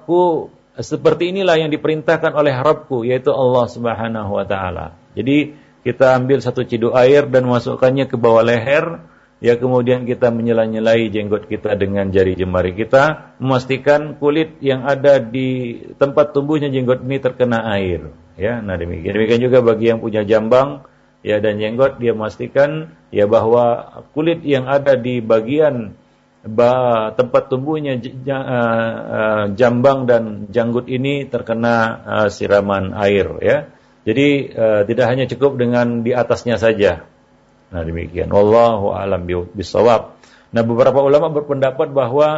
yang diperintahkan oleh Rabbku, yaitu Allah Subhanahu wa taala. Jadi kita ambil satu ciduk air dan masukkannya ke bawah leher, kemudian kita menyela-nyelai jenggot kita dengan jari jemari kita, memastikan kulit yang ada di tempat tumbuhnya jenggot ini terkena air. Nah, demikian juga bagi yang punya jambang dan jenggot, dia memastikan bahwa kulit yang ada di bagian tempat tumbuhnya jambang dan janggut ini terkena siraman air, Jadi tidak hanya cukup dengan di atasnya saja. Nah, demikian. Wallahu a'lam bishawab. Nah, beberapa ulama berpendapat bahwa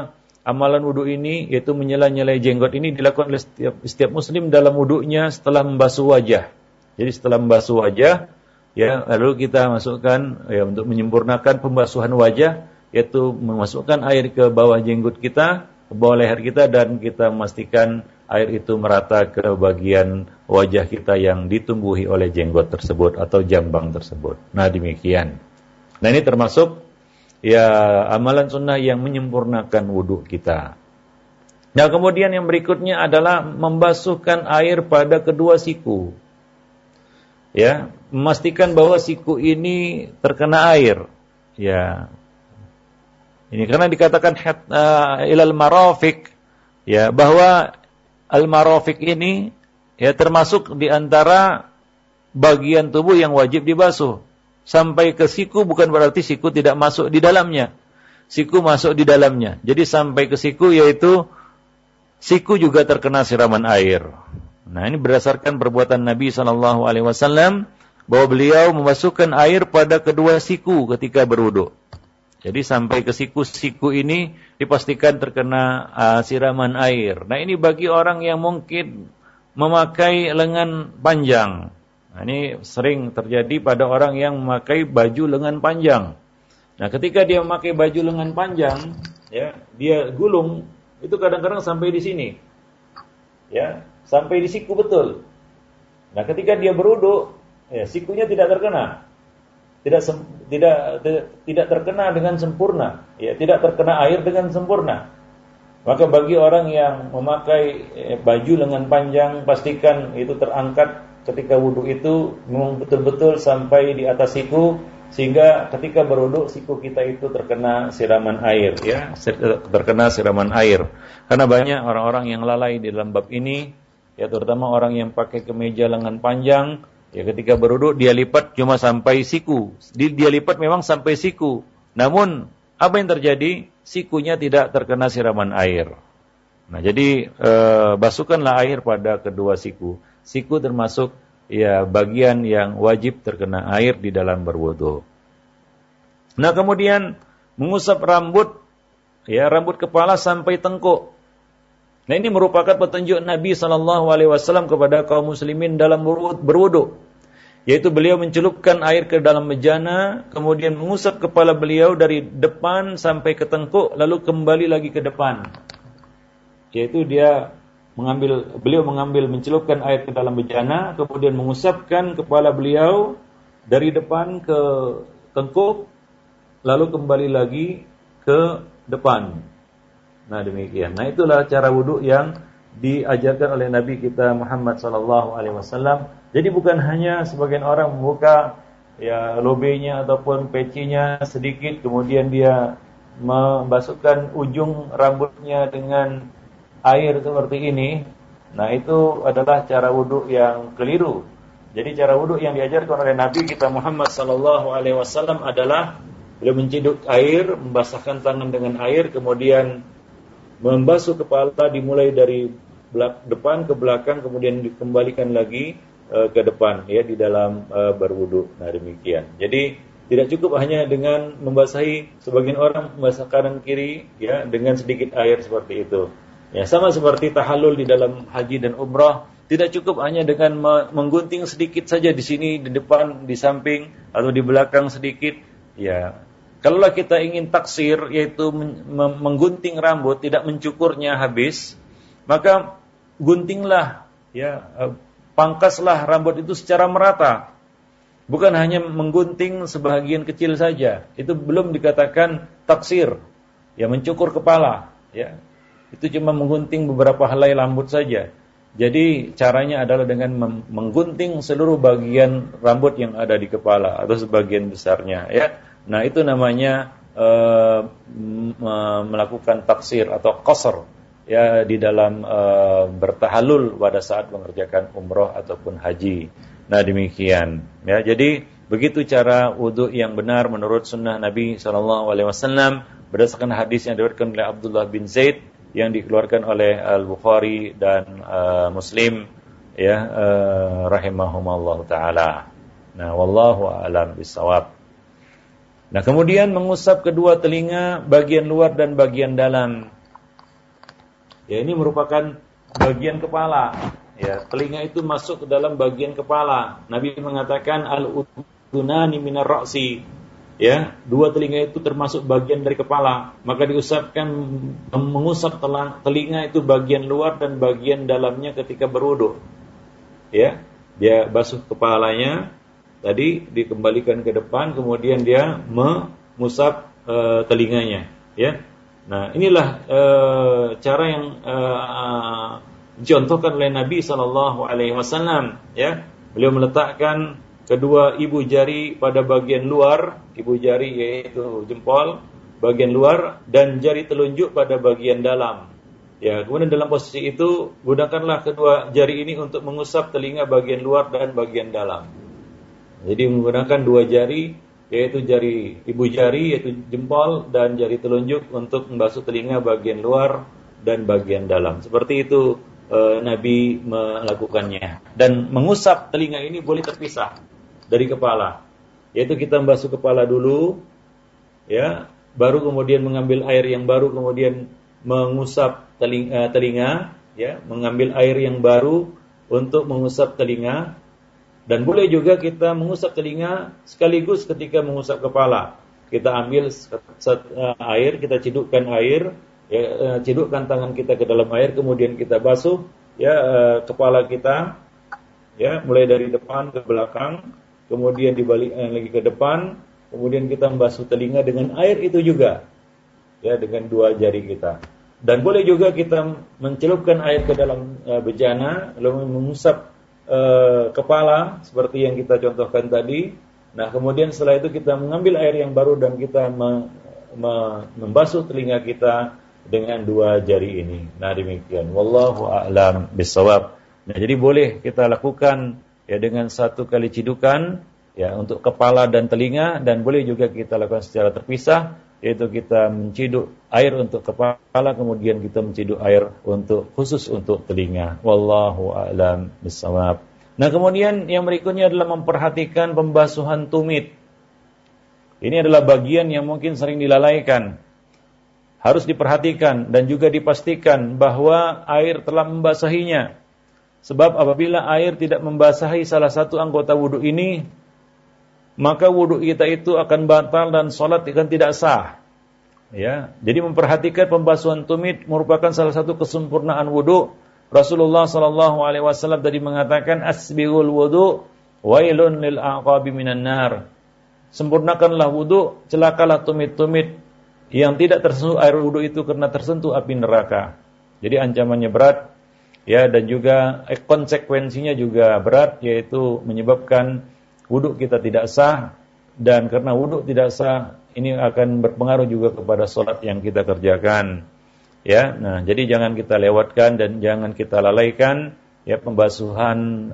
amalan wudu ini, yaitu menyela-nyelai jenggot ini dilakukan oleh setiap muslim dalam wudunya setelah membasuh wajah. Jadi setelah membasuh wajah, ya, lalu kita masukkan, ya, untuk menyempurnakan pembasuhan wajah, yaitu memasukkan air ke bawah jenggot kita, ke bawah leher kita, dan kita memastikan air itu merata ke bagian wajah kita yang ditumbuhi oleh jenggot tersebut atau jambang tersebut. Nah, demikian. Nah, ini termasuk, ya, amalan sunnah yang menyempurnakan wudu kita. Nah, kemudian yang berikutnya adalah membasuhkan air pada kedua siku. Ya, memastikan bahwa siku ini terkena air. Ya. Ini karena dikatakan ilal marafiq, ya, bahwa al-marafiq ini, ya, termasuk di antara bagian tubuh yang wajib dibasuh. Sampai ke siku bukan berarti siku tidak masuk di dalamnya. Siku masuk di dalamnya. Jadi sampai ke siku, yaitu siku juga terkena siraman air. Nah, ini berdasarkan perbuatan Nabi SAW, bahwa beliau memasukkan air pada kedua siku ketika berwudu. Jadi sampai ke siku ini dipastikan terkena siraman air. Nah, ini bagi orang yang mungkin memakai lengan panjang. Nah, ini sering terjadi pada orang yang memakai baju lengan panjang. Nah, ketika dia memakai baju lengan panjang, ya, dia gulung, itu kadang-kadang sampai di sini. Ya, sampai di siku betul. Nah, ketika dia berwudu, ya, sikunya tidak terkena. Tidak terkena dengan sempurna, ya, tidak terkena air dengan sempurna. Maka bagi orang yang memakai baju lengan panjang, pastikan itu terangkat ketika wudu itu memang betul-betul sampai di atas siku, sehingga ketika berwudu siku kita itu terkena siraman air, ya, terkena siraman air. Karena banyak orang-orang yang lalai di dalam bab ini, ya, terutama orang yang pakai kemeja lengan panjang. Ya, ketika berwudu dia lipat cuma sampai siku. Dia lipat memang sampai siku. Namun apa yang terjadi? Sikunya tidak terkena siraman air. Nah, jadi basuhkanlah air pada kedua siku. Siku termasuk, ya, bagian yang wajib terkena air di dalam berwudu. Nah, kemudian mengusap rambut, ya, rambut kepala sampai tengkuk. Nah, ini merupakan petunjuk Nabi SAW kepada kaum muslimin dalam berwudu, yaitu beliau mencelupkan air ke dalam bejana, kemudian mengusap kepala beliau dari depan sampai ke tengkuk, lalu kembali lagi ke depan. Yaitu beliau mencelupkan air ke dalam bejana, kemudian mengusapkan kepala beliau dari depan ke tengkuk, lalu kembali lagi ke depan. Nah, demikian. Nah, itulah cara wudu yang diajarkan oleh Nabi kita Muhammad SAW. Jadi bukan hanya sebagian orang membuka, ya, lobenya ataupun pecinya sedikit, kemudian dia membasuhkan ujung rambutnya dengan air seperti ini. Nah, itu adalah cara wudu yang keliru. Jadi cara wudu yang diajarkan oleh Nabi kita Muhammad SAW adalah beliau menciduk air, membasahkan tangan dengan air, kemudian membasuh kepala dimulai dari depan ke belakang, kemudian dikembalikan lagi ke depan, ya, di dalam berwudu. Nah, demikian. Jadi tidak cukup hanya dengan membasahi, sebagian orang membasuh kanan kiri, ya, dengan sedikit air seperti itu. Ya, sama seperti tahallul di dalam haji dan umrah, tidak cukup hanya dengan menggunting sedikit saja di sini, di depan, di samping atau di belakang sedikit. Ya, kalaulah kita ingin taksir, yaitu menggunting rambut, tidak mencukurnya habis, maka guntinglah, ya, pangkaslah rambut itu secara merata. Bukan hanya menggunting sebahagian kecil saja. Itu belum dikatakan taksir, ya, mencukur kepala, ya. Itu cuma menggunting beberapa helai rambut saja. Jadi caranya adalah dengan menggunting seluruh bagian rambut yang ada di kepala atau sebagian besarnya, ya. Nah, itu namanya melakukan taksir atau qasr, ya, di dalam bertahallul pada saat mengerjakan umroh ataupun haji. Nah, demikian, ya. Jadi begitu cara wudu yang benar menurut sunnah Nabi SAW berdasarkan hadis yang diriwayatkan oleh Abdullah bin Zaid yang dikeluarkan oleh Al-Bukhari dan Muslim, ya, rahimahumallahu taala. Nah, wallahu a'lam bishawab. Nah, kemudian mengusap kedua telinga bagian luar dan bagian dalam. Ya, ini merupakan bagian kepala. Ya, telinga itu masuk ke dalam bagian kepala. Nabi mengatakan al-udhunani minar ra'si. Ya, dua telinga itu termasuk bagian dari kepala. Maka diusapkan, mengusap telinga itu bagian luar dan bagian dalamnya ketika berwudu. Ya, dia basuh kepalanya, tadi dikembalikan ke depan, kemudian dia mengusap telinganya. Ya, nah inilah cara yang dicontohkan oleh Nabi Sallallahu Alaihi Wasallam. Ya, beliau meletakkan kedua ibu jari pada bagian luar, ibu jari yaitu jempol bagian luar dan jari telunjuk pada bagian dalam. Ya, kemudian dalam posisi itu gunakanlah kedua jari ini untuk mengusap telinga bagian luar dan bagian dalam. Jadi menggunakan dua jari, yaitu jari ibu jari yaitu jempol dan jari telunjuk untuk membasuh telinga bagian luar dan bagian dalam. Seperti itu Nabi melakukannya. Dan mengusap telinga ini boleh terpisah dari kepala. Yaitu kita membasuh kepala dulu, ya, baru kemudian mengambil air yang baru, kemudian mengusap telinga, ya, mengambil air yang baru untuk mengusap telinga. Dan boleh juga kita mengusap telinga sekaligus ketika mengusap kepala. Kita ambil air, kita cidukkan air, ya, cidukkan tangan kita ke dalam air, kemudian kita basuh, ya, kepala kita, ya, mulai dari depan ke belakang, kemudian dibalik lagi ke depan, kemudian kita membasuh telinga dengan air itu juga, ya, dengan dua jari kita. Dan boleh juga kita mencelupkan air ke dalam bejana, lalu mengusap kepala seperti yang kita contohkan tadi. Nah, kemudian setelah itu kita mengambil air yang baru dan kita membasuh telinga kita dengan dua jari ini. Nah, demikian. Wallahu a'lam bishawab. Nah, jadi boleh kita lakukan, ya, dengan satu kali cidukan, ya, untuk kepala dan telinga, dan boleh juga kita lakukan secara terpisah, yaitu kita menciduk air untuk kepala, kemudian kita menciduk air khusus untuk telinga. Wallahu a'lam bishawab. Nah, kemudian yang berikutnya adalah memperhatikan pembasuhan tumit. Ini adalah bagian yang mungkin sering dilalaikan. Harus diperhatikan dan juga dipastikan bahwa air telah membasahinya. Sebab apabila air tidak membasahi salah satu anggota wudu ini, maka wudu kita itu akan batal dan salat akan tidak sah. Ya, jadi memperhatikan pembasuhan tumit merupakan salah satu kesempurnaan wudu. Rasulullah sallallahu alaihi wasallam tadi mengatakan asbighul wudu wailun lil aqabi minan nar. Sempurnakanlah wudu, celakalah tumit-tumit yang tidak tersentuh air wudu itu karena tersentuh api neraka. Jadi ancamannya berat, ya, dan juga konsekuensinya juga berat, yaitu menyebabkan wudu kita tidak sah, dan karena wudu tidak sah ini akan berpengaruh juga kepada sholat yang kita kerjakan, ya. Nah, jadi jangan kita lewatkan dan jangan kita lalaikan, ya, pembasuhan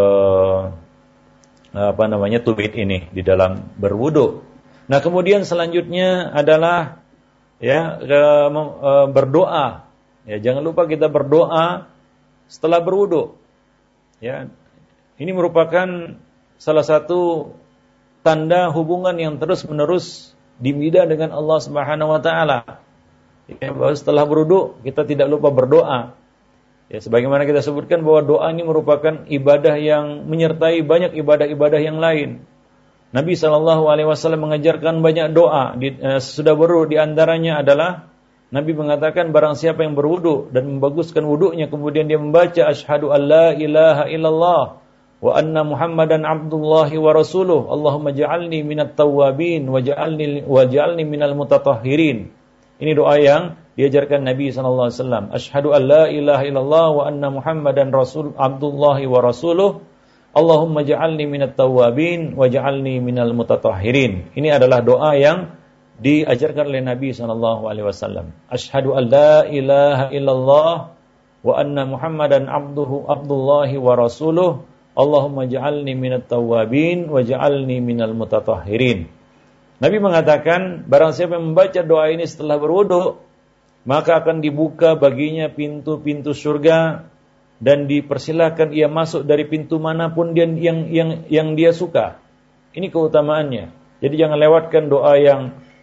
tumit ini di dalam berwudu. Nah, kemudian selanjutnya adalah, ya, berdoa. Ya, jangan lupa kita berdoa setelah berwudu. Ya, ini merupakan salah satu tanda hubungan yang terus-menerus dibina dengan Allah Subhanahu wa taala. Ya, bahwa setelah berwudu kita tidak lupa berdoa. Ya, sebagaimana kita sebutkan bahwa doa ini merupakan ibadah yang menyertai banyak ibadah-ibadah yang lain. Nabi sallallahu alaihi wasallam mengajarkan banyak doa sesudah berwudu. Di antaranya adalah Nabi mengatakan barang siapa yang berwudu dan membaguskan wudunya kemudian dia membaca asyhadu alla ilaha illallah wa anna Muhammadan abdullahi wa rasuluh Allahumma ja'alni minat tawwabin waj'alni minal mutatahhirin. Ini doa yang diajarkan Nabi sallallahu alaihi wasallam. Asyhadu an la ilaha illallah wa anna Muhammadan rasul abdullahi wa rasuluh Allahumma ja'alni minat tawwabin waj'alni minal mutatahhirin. Ini adalah doa yang diajarkan oleh Nabi sallallahu alaihi wasallam. Asyhadu an la ilaha illallah wa anna Muhammadan abdullahi wa rasuluh Allahumma ja'alni minat tawwabin wa ja'alni minal mutatahhirin. Nabi mengatakan, barang siapa yang membaca doa ini setelah berwudu, maka akan dibuka baginya pintu-pintu surga dan dipersilakan ia masuk dari pintu manapun yang dia suka. Ini keutamaannya. Jadi jangan lewatkan doa yang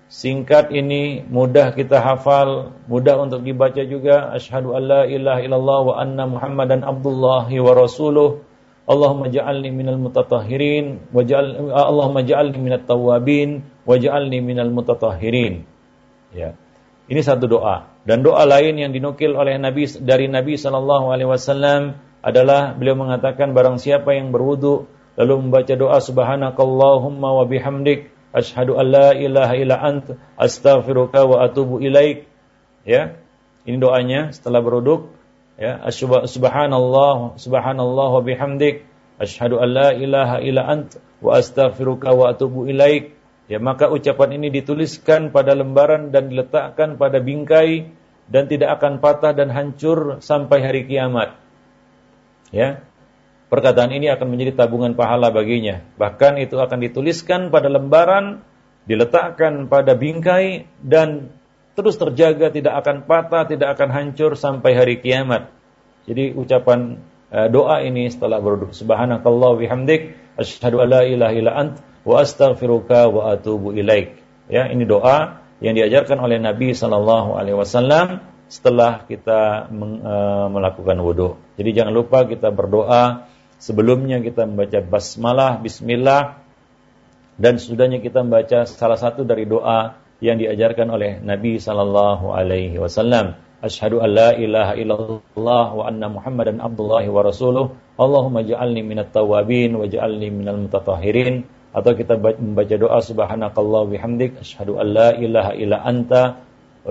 singkat ini, mudah kita hafal, mudah untuk dibaca juga. Asyhadu an la ilaha illallah wa anna Muhammadan abdullahi wa rasuluh. Allahumma ja'alni minal mutatahhirin Allahumma ja'alni minat tawwabin waj'alni minal mutatahhirin. Ya. Ini satu doa. Dan doa lain yang dinukil oleh dari Nabi sallallahu alaihi wasallam adalah beliau mengatakan, barang siapa yang berwudu lalu membaca doa subhanakallahumma wa bihamdik asyhadu an la ilaha illa ant astaghfiruka wa atubu ilaik. Ya. Ini doanya setelah berwudu. Ya, subhanallah wa bihamdik asyhadu an la ilaha illa ant wa astaghfiruka wa atubu ilaik. Ya, maka ucapan ini dituliskan pada lembaran dan diletakkan pada bingkai dan tidak akan patah dan hancur sampai hari kiamat. Ya. Perkataan ini akan menjadi tabungan pahala baginya. Bahkan itu akan dituliskan pada lembaran, diletakkan pada bingkai dan terus terjaga, tidak akan patah, tidak akan hancur sampai hari kiamat. Jadi ucapan doa ini setelah berwudu, subhanakallah bihamdik asyhadu an la ilaha illa ant wa astaghfiruka wa atubu ilaik. Ya, ini doa yang diajarkan oleh Nabi sallallahu alaihi wasallam setelah kita melakukan wudu. Jadi jangan lupa kita berdoa sebelumnya, kita membaca basmalah, bismillah, dan sesudahnya kita membaca salah satu dari doa yang diajarkan oleh Nabi sallallahu alaihi wasallam. Asyhadu an la ilaha illallah wa anna Muhammadan abdullahi wa rasuluh. Allahumma ja'alni minat tawwabin wa ja'alni minal mutatahhirin. Atau kita membaca doa subhanakallah bihamdik asyhadu an la ilaha illa anta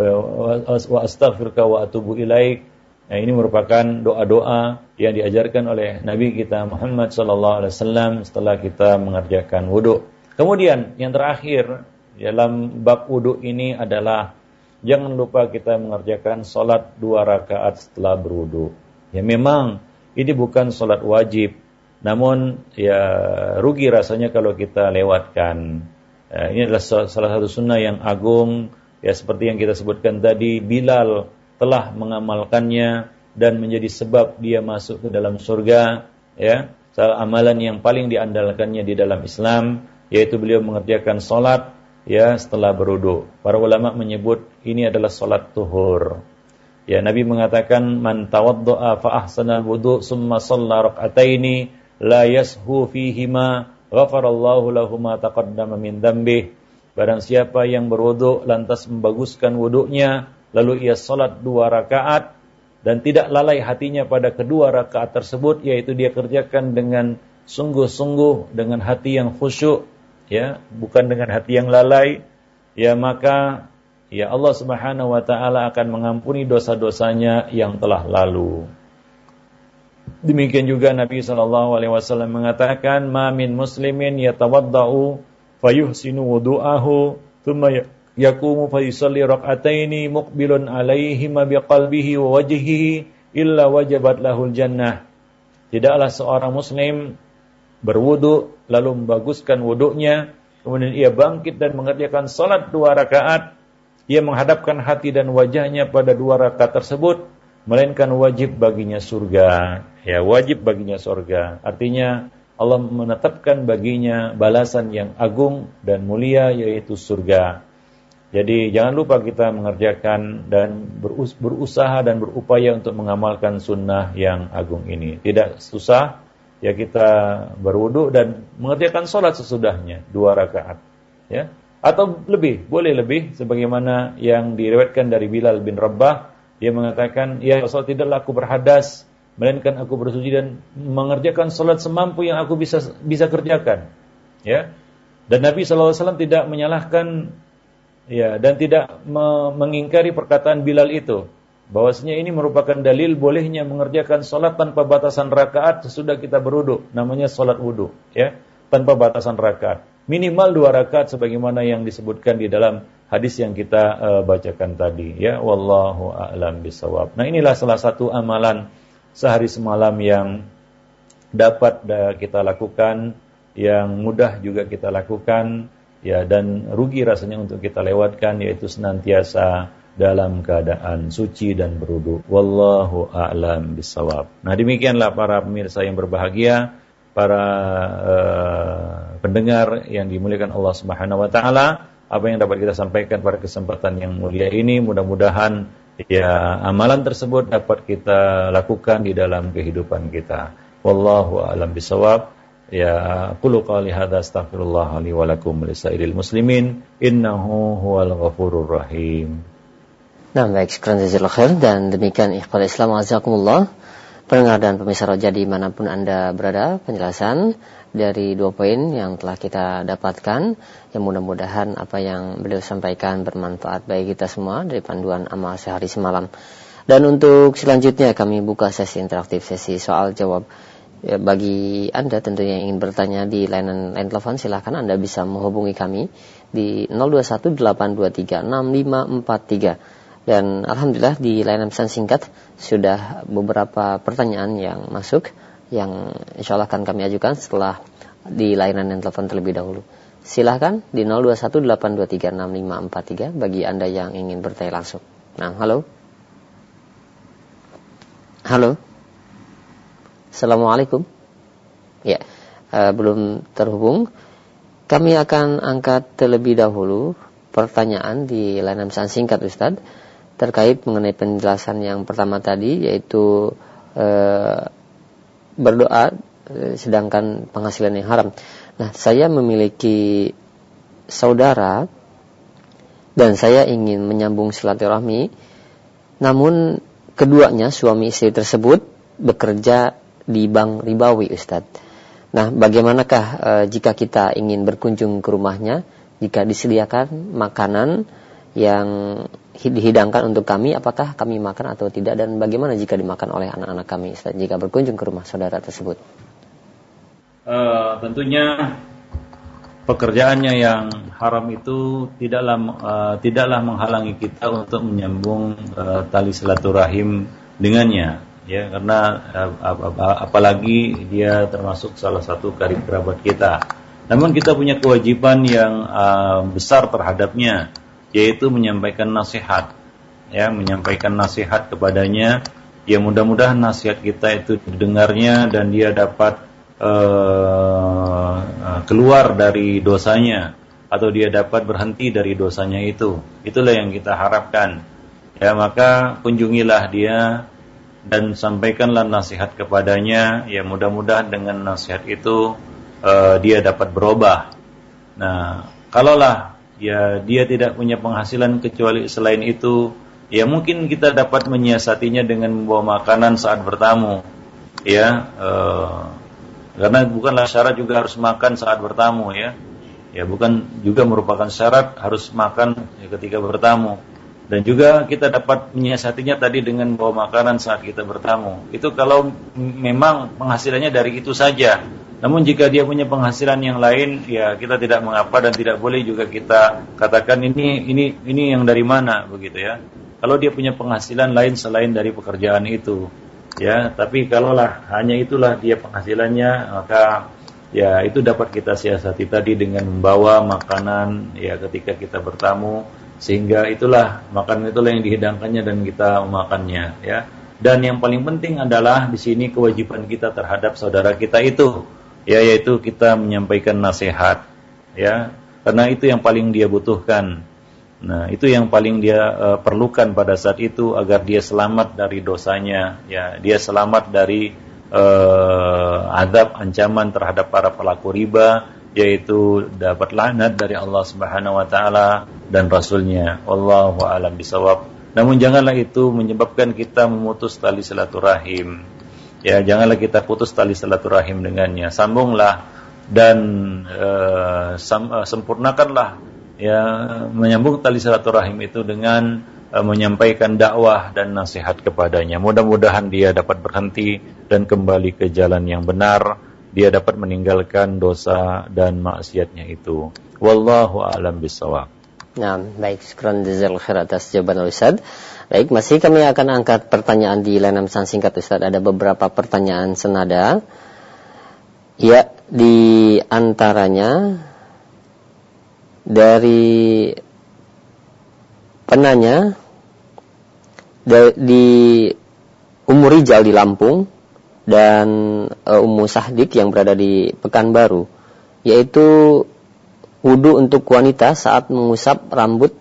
wa astaghfiruka wa atubu ilaik. Nah, ini merupakan doa-doa yang diajarkan oleh Nabi kita Muhammad sallallahu alaihi wasallam setelah kita mengerjakan wudu. Kemudian yang terakhir dalam bab wudu ini adalah jangan lupa kita mengerjakan salat 2 rakaat setelah berwudu. Ya, memang ini bukan salat wajib, namun ya rugi rasanya kalau kita lewatkan. Ini adalah salah satu sunnah yang agung, ya seperti yang kita sebutkan tadi, Bilal telah mengamalkannya dan menjadi sebab dia masuk ke dalam surga. Ya, salah amalan yang paling diandalkannya di dalam Islam, yaitu beliau mengerjakan salat ya setelah berwudu. Para ulama menyebut ini adalah salat zuhur. Ya, Nabi mengatakan man tawaddaa fa ahsana wudu summa shalla rak'ataini la yashu fihima ghafarallahu lahu ma taqaddama min dzambih. Barang siapa yang berwudu lantas membaguskan wudunya lalu ia salat 2 rakaat dan tidak lalai hatinya pada kedua rakaat tersebut, yaitu dia kerjakan dengan sungguh-sungguh, dengan hati yang khusyuk, ya, bukan dengan hati yang lalai, ya, maka ya Allah Subhanahu wa taala akan mengampuni dosa-dosanya yang telah lalu. Demikian juga Nabi sallallahu alaihi wasallam mengatakan, "Ma min muslimin yatawaddau fayuhsinu wudu'ahu thumma yaqumu fa yusalli rak'ataini muqbilun 'alaihima biqalbihi wa wajhihi illa wajabat lahul jannah." Tidaklah seorang muslim berwudu lalu membaguskan wudunya, kemudian ia bangkit dan mengerjakan salat 2 rakaat, ia menghadapkan hati dan wajahnya pada 2 rakaat tersebut, melainkan wajib baginya surga. Ya, wajib baginya surga. Artinya Allah menetapkan baginya balasan yang agung dan mulia, yaitu surga. Jadi jangan lupa kita mengerjakan dan berusaha dan berupaya untuk mengamalkan sunnah yang agung ini. Tidak susah, ya, kita berwudu dan mengerjakan salat sesudahnya 2 rakaat, ya, atau lebih, boleh lebih, sebagaimana yang diriwayatkan dari Bilal bin Rabah. Dia mengatakan, ya Rasul, tidaklah aku berhadas, melainkan aku bersuci dan mengerjakan salat semampu yang aku bisa kerjakan, ya. Dan Nabi SAW tidak menyalahkan, ya, dan tidak mengingkari perkataan Bilal itu, bahwasanya ini merupakan dalil bolehnya mengerjakan salat tanpa batasan rakaat sesudah kita berwudu, namanya salat wudu, ya, tanpa batasan rakaat, minimal 2 rakaat sebagaimana yang disebutkan di dalam hadis yang kita bacakan tadi, ya. Wallahu a'lam bishawab. Nah, inilah salah satu amalan sehari semalam yang dapat kita lakukan, yang mudah juga kita lakukan, ya, dan rugi rasanya untuk kita lewatkan, yaitu senantiasa dalam keadaan suci dan berwudu. Wallahu a'lam bishawab. Nah, demikianlah para pemirsa yang berbahagia, para pendengar yang dimuliakan Allah Subhanahu wa taala, apa yang dapat kita sampaikan pada kesempatan yang mulia ini. Mudah-mudahan ya amalan tersebut dapat kita lakukan di dalam kehidupan kita. Wallahu a'lam bishawab. Ya, qulu qali hadza astaghfirullah li wa lakum wa lisairil muslimin innahu huwal ghafurur rahim. Nah, baik, syukran jazakallahu khair. Dan demikian ikhwal Islam azakumullah, pendengar dan pemirsa Roja dimanapun Anda berada, penjelasan dari 2 poin yang telah kita dapatkan, yang mudah-mudahan apa yang beliau sampaikan bermanfaat bagi kita semua dari panduan amal sehari semalam. Dan untuk selanjutnya kami buka sesi interaktif, sesi soal jawab. Ya, bagi Anda tentunya yang ingin bertanya di layanan telepon, silahkan Anda bisa menghubungi kami di 0218236543. Dan alhamdulillah di layanan pesan singkat sudah beberapa pertanyaan yang masuk, yang insya Allah akan kami ajukan setelah di layanan yang telepon terlebih dahulu. Silahkan di 0218236543 bagi Anda yang ingin bertanya langsung. Nah, halo. Halo. Assalamualaikum. Ya, belum terhubung. Kami akan angkat terlebih dahulu pertanyaan di layanan pesan singkat Ustadz, terkait mengenai penjelasan yang pertama tadi, yaitu berdoa sedangkan penghasilan yang haram. Nah, saya memiliki saudara dan saya ingin menyambung silaturahmi, namun keduanya suami istri tersebut bekerja di bank ribawi, Ustadz. Nah, bagaimanakah jika kita ingin berkunjung ke rumahnya, jika disediakan makanan yang dihidangkan untuk kami, apakah kami makan atau tidak, dan bagaimana jika dimakan oleh anak-anak kami, Ustaz, jika berkunjung ke rumah saudara tersebut? Tentunya pekerjaannya yang haram itu tidaklah menghalangi kita untuk menyambung tali silaturahim dengannya, ya, karena apalagi dia termasuk salah satu karib kerabat kita. Namun kita punya kewajiban yang besar terhadapnya, yaitu menyampaikan nasihat, ya, menyampaikan nasihat kepadanya. Ya, mudah-mudahan nasihat kita itu didengarnya dan dia dapat keluar dari dosanya, atau dia dapat berhenti dari dosanya itu. Itulah yang kita harapkan. Ya, maka kunjungilah dia dan sampaikanlah nasihat kepadanya. Ya, mudah-mudahan dengan nasihat itu dia dapat berubah. Nah, kalaulah ya dia tidak punya penghasilan kecuali selain itu, ya mungkin kita dapat menyiasatinya dengan membawa makanan saat bertamu, ya, karena bukanlah syarat juga harus makan saat bertamu, ya, bukan juga merupakan syarat harus makan ketika bertamu. Dan juga kita dapat menyiasatinya tadi dengan membawa makanan saat kita bertamu. Itu kalau memang penghasilannya dari itu saja. Namun jika dia punya penghasilan yang lain, ya kita tidak mengapa dan tidak boleh juga kita katakan ini yang dari mana, begitu ya. Kalau dia punya penghasilan lain selain dari pekerjaan itu, ya. Tapi kalaulah hanya itulah dia penghasilannya, maka ya itu dapat kita siasati tadi dengan membawa makanan, ya, ketika kita bertamu, sehingga makanan itulah yang dihidangkannya dan kita memakannya, ya. Dan yang paling penting adalah di sini kewajiban kita terhadap saudara kita itu, ya, yaitu kita menyampaikan nasihat, ya, karena itu yang paling dia butuhkan. Nah, itu yang paling dia perlukan pada saat itu, agar dia selamat dari dosanya, ya, dia selamat dari azab ancaman terhadap para pelaku riba, yaitu dapat laknat dari Allah Subhanahu wa taala dan Rasulnya. Wallahu a'lam bishawab. Namun janganlah itu menyebabkan kita memutus tali silaturahim. Ya, janganlah kita putus tali silaturahim dengannya. Sambunglah dan sempurnakanlah, ya, menyambung tali silaturahim itu dengan menyampaikan dakwah dan nasihat kepadanya. Mudah-mudahan dia dapat berhenti dan kembali ke jalan yang benar. Dia dapat meninggalkan dosa dan maksiatnya itu. Wallahu a'lam bishawab. Nah, baik, syukran jazakallahu khair atas jawaban Ustaz. Baik, masih kami akan angkat pertanyaan di layanan pesan singkat Ustaz. Ada beberapa pertanyaan senada. Ya, di antaranya dari penanya di Ummu Rijal di Lampung dan Ummu Sahdik yang berada di Pekanbaru, yaitu wudu untuk wanita saat mengusap rambut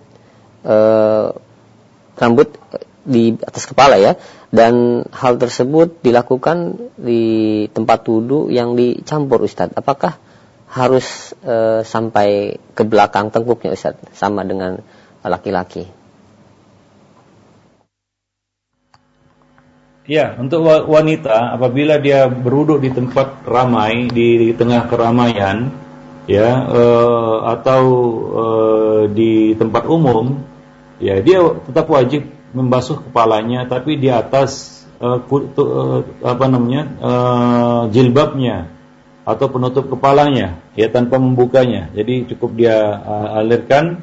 di atas kepala ya, dan hal tersebut dilakukan di tempat wudu yang dicampur Ustaz. Apakah harus sampai ke belakang tengkuknya Ustaz, sama dengan laki-laki? Ya, untuk wanita apabila dia berwudu di tempat ramai, di tengah keramaian, ya, atau di tempat umum, ya dia tetap wajib membasuh kepalanya, tapi di atas jilbabnya atau penutup kepalanya, ya, tanpa membukanya. Jadi cukup dia alirkan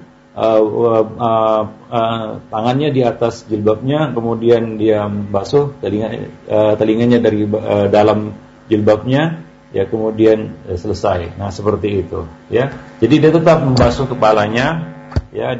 tangannya di atas jilbabnya, kemudian dia basuh telinganya dari dalam jilbabnya, ya, kemudian selesai. Nah, seperti itu, ya. Jadi dia tetap membasuh kepalanya, ya,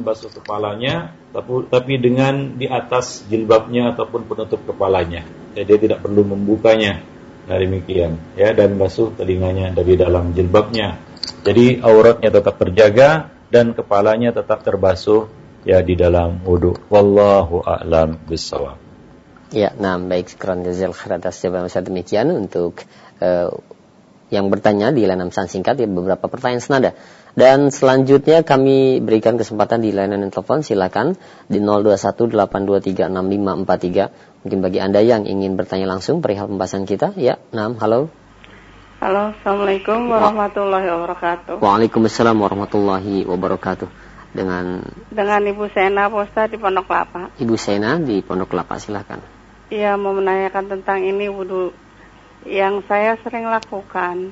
tapi dengan di atas jilbabnya ataupun penutup kepalanya. Ya, dia tidak perlu membukanya. Nah, demikian, ya, dan basuh telinganya dari dalam jilbabnya. Jadi auratnya tetap terjaga dan kepalanya tetap terbasuh, ya, di dalam wudu. Wallahu a'lam bishawab. Ya, nah, baik, sekarang jazal khair atas jawaban Ustaz. Demikian untuk yang bertanya di layanan pesan singkat, ya, beberapa pertanyaan senada. Dan selanjutnya kami berikan kesempatan di layanan telepon, silakan di 0218236543. Mungkin bagi Anda yang ingin bertanya langsung perihal pembahasan kita, ya. Nah, halo. Halo, Assalamualaikum warahmatullahi wabarakatuh. Waalaikumsalam warahmatullahi wabarakatuh. Dengan Ibu Sena, Pak Ustaz, di Pondok Kelapa. Ibu Sena di Pondok Kelapa, silakan. Iya, mau menanyakan tentang ini wudu yang saya sering lakukan.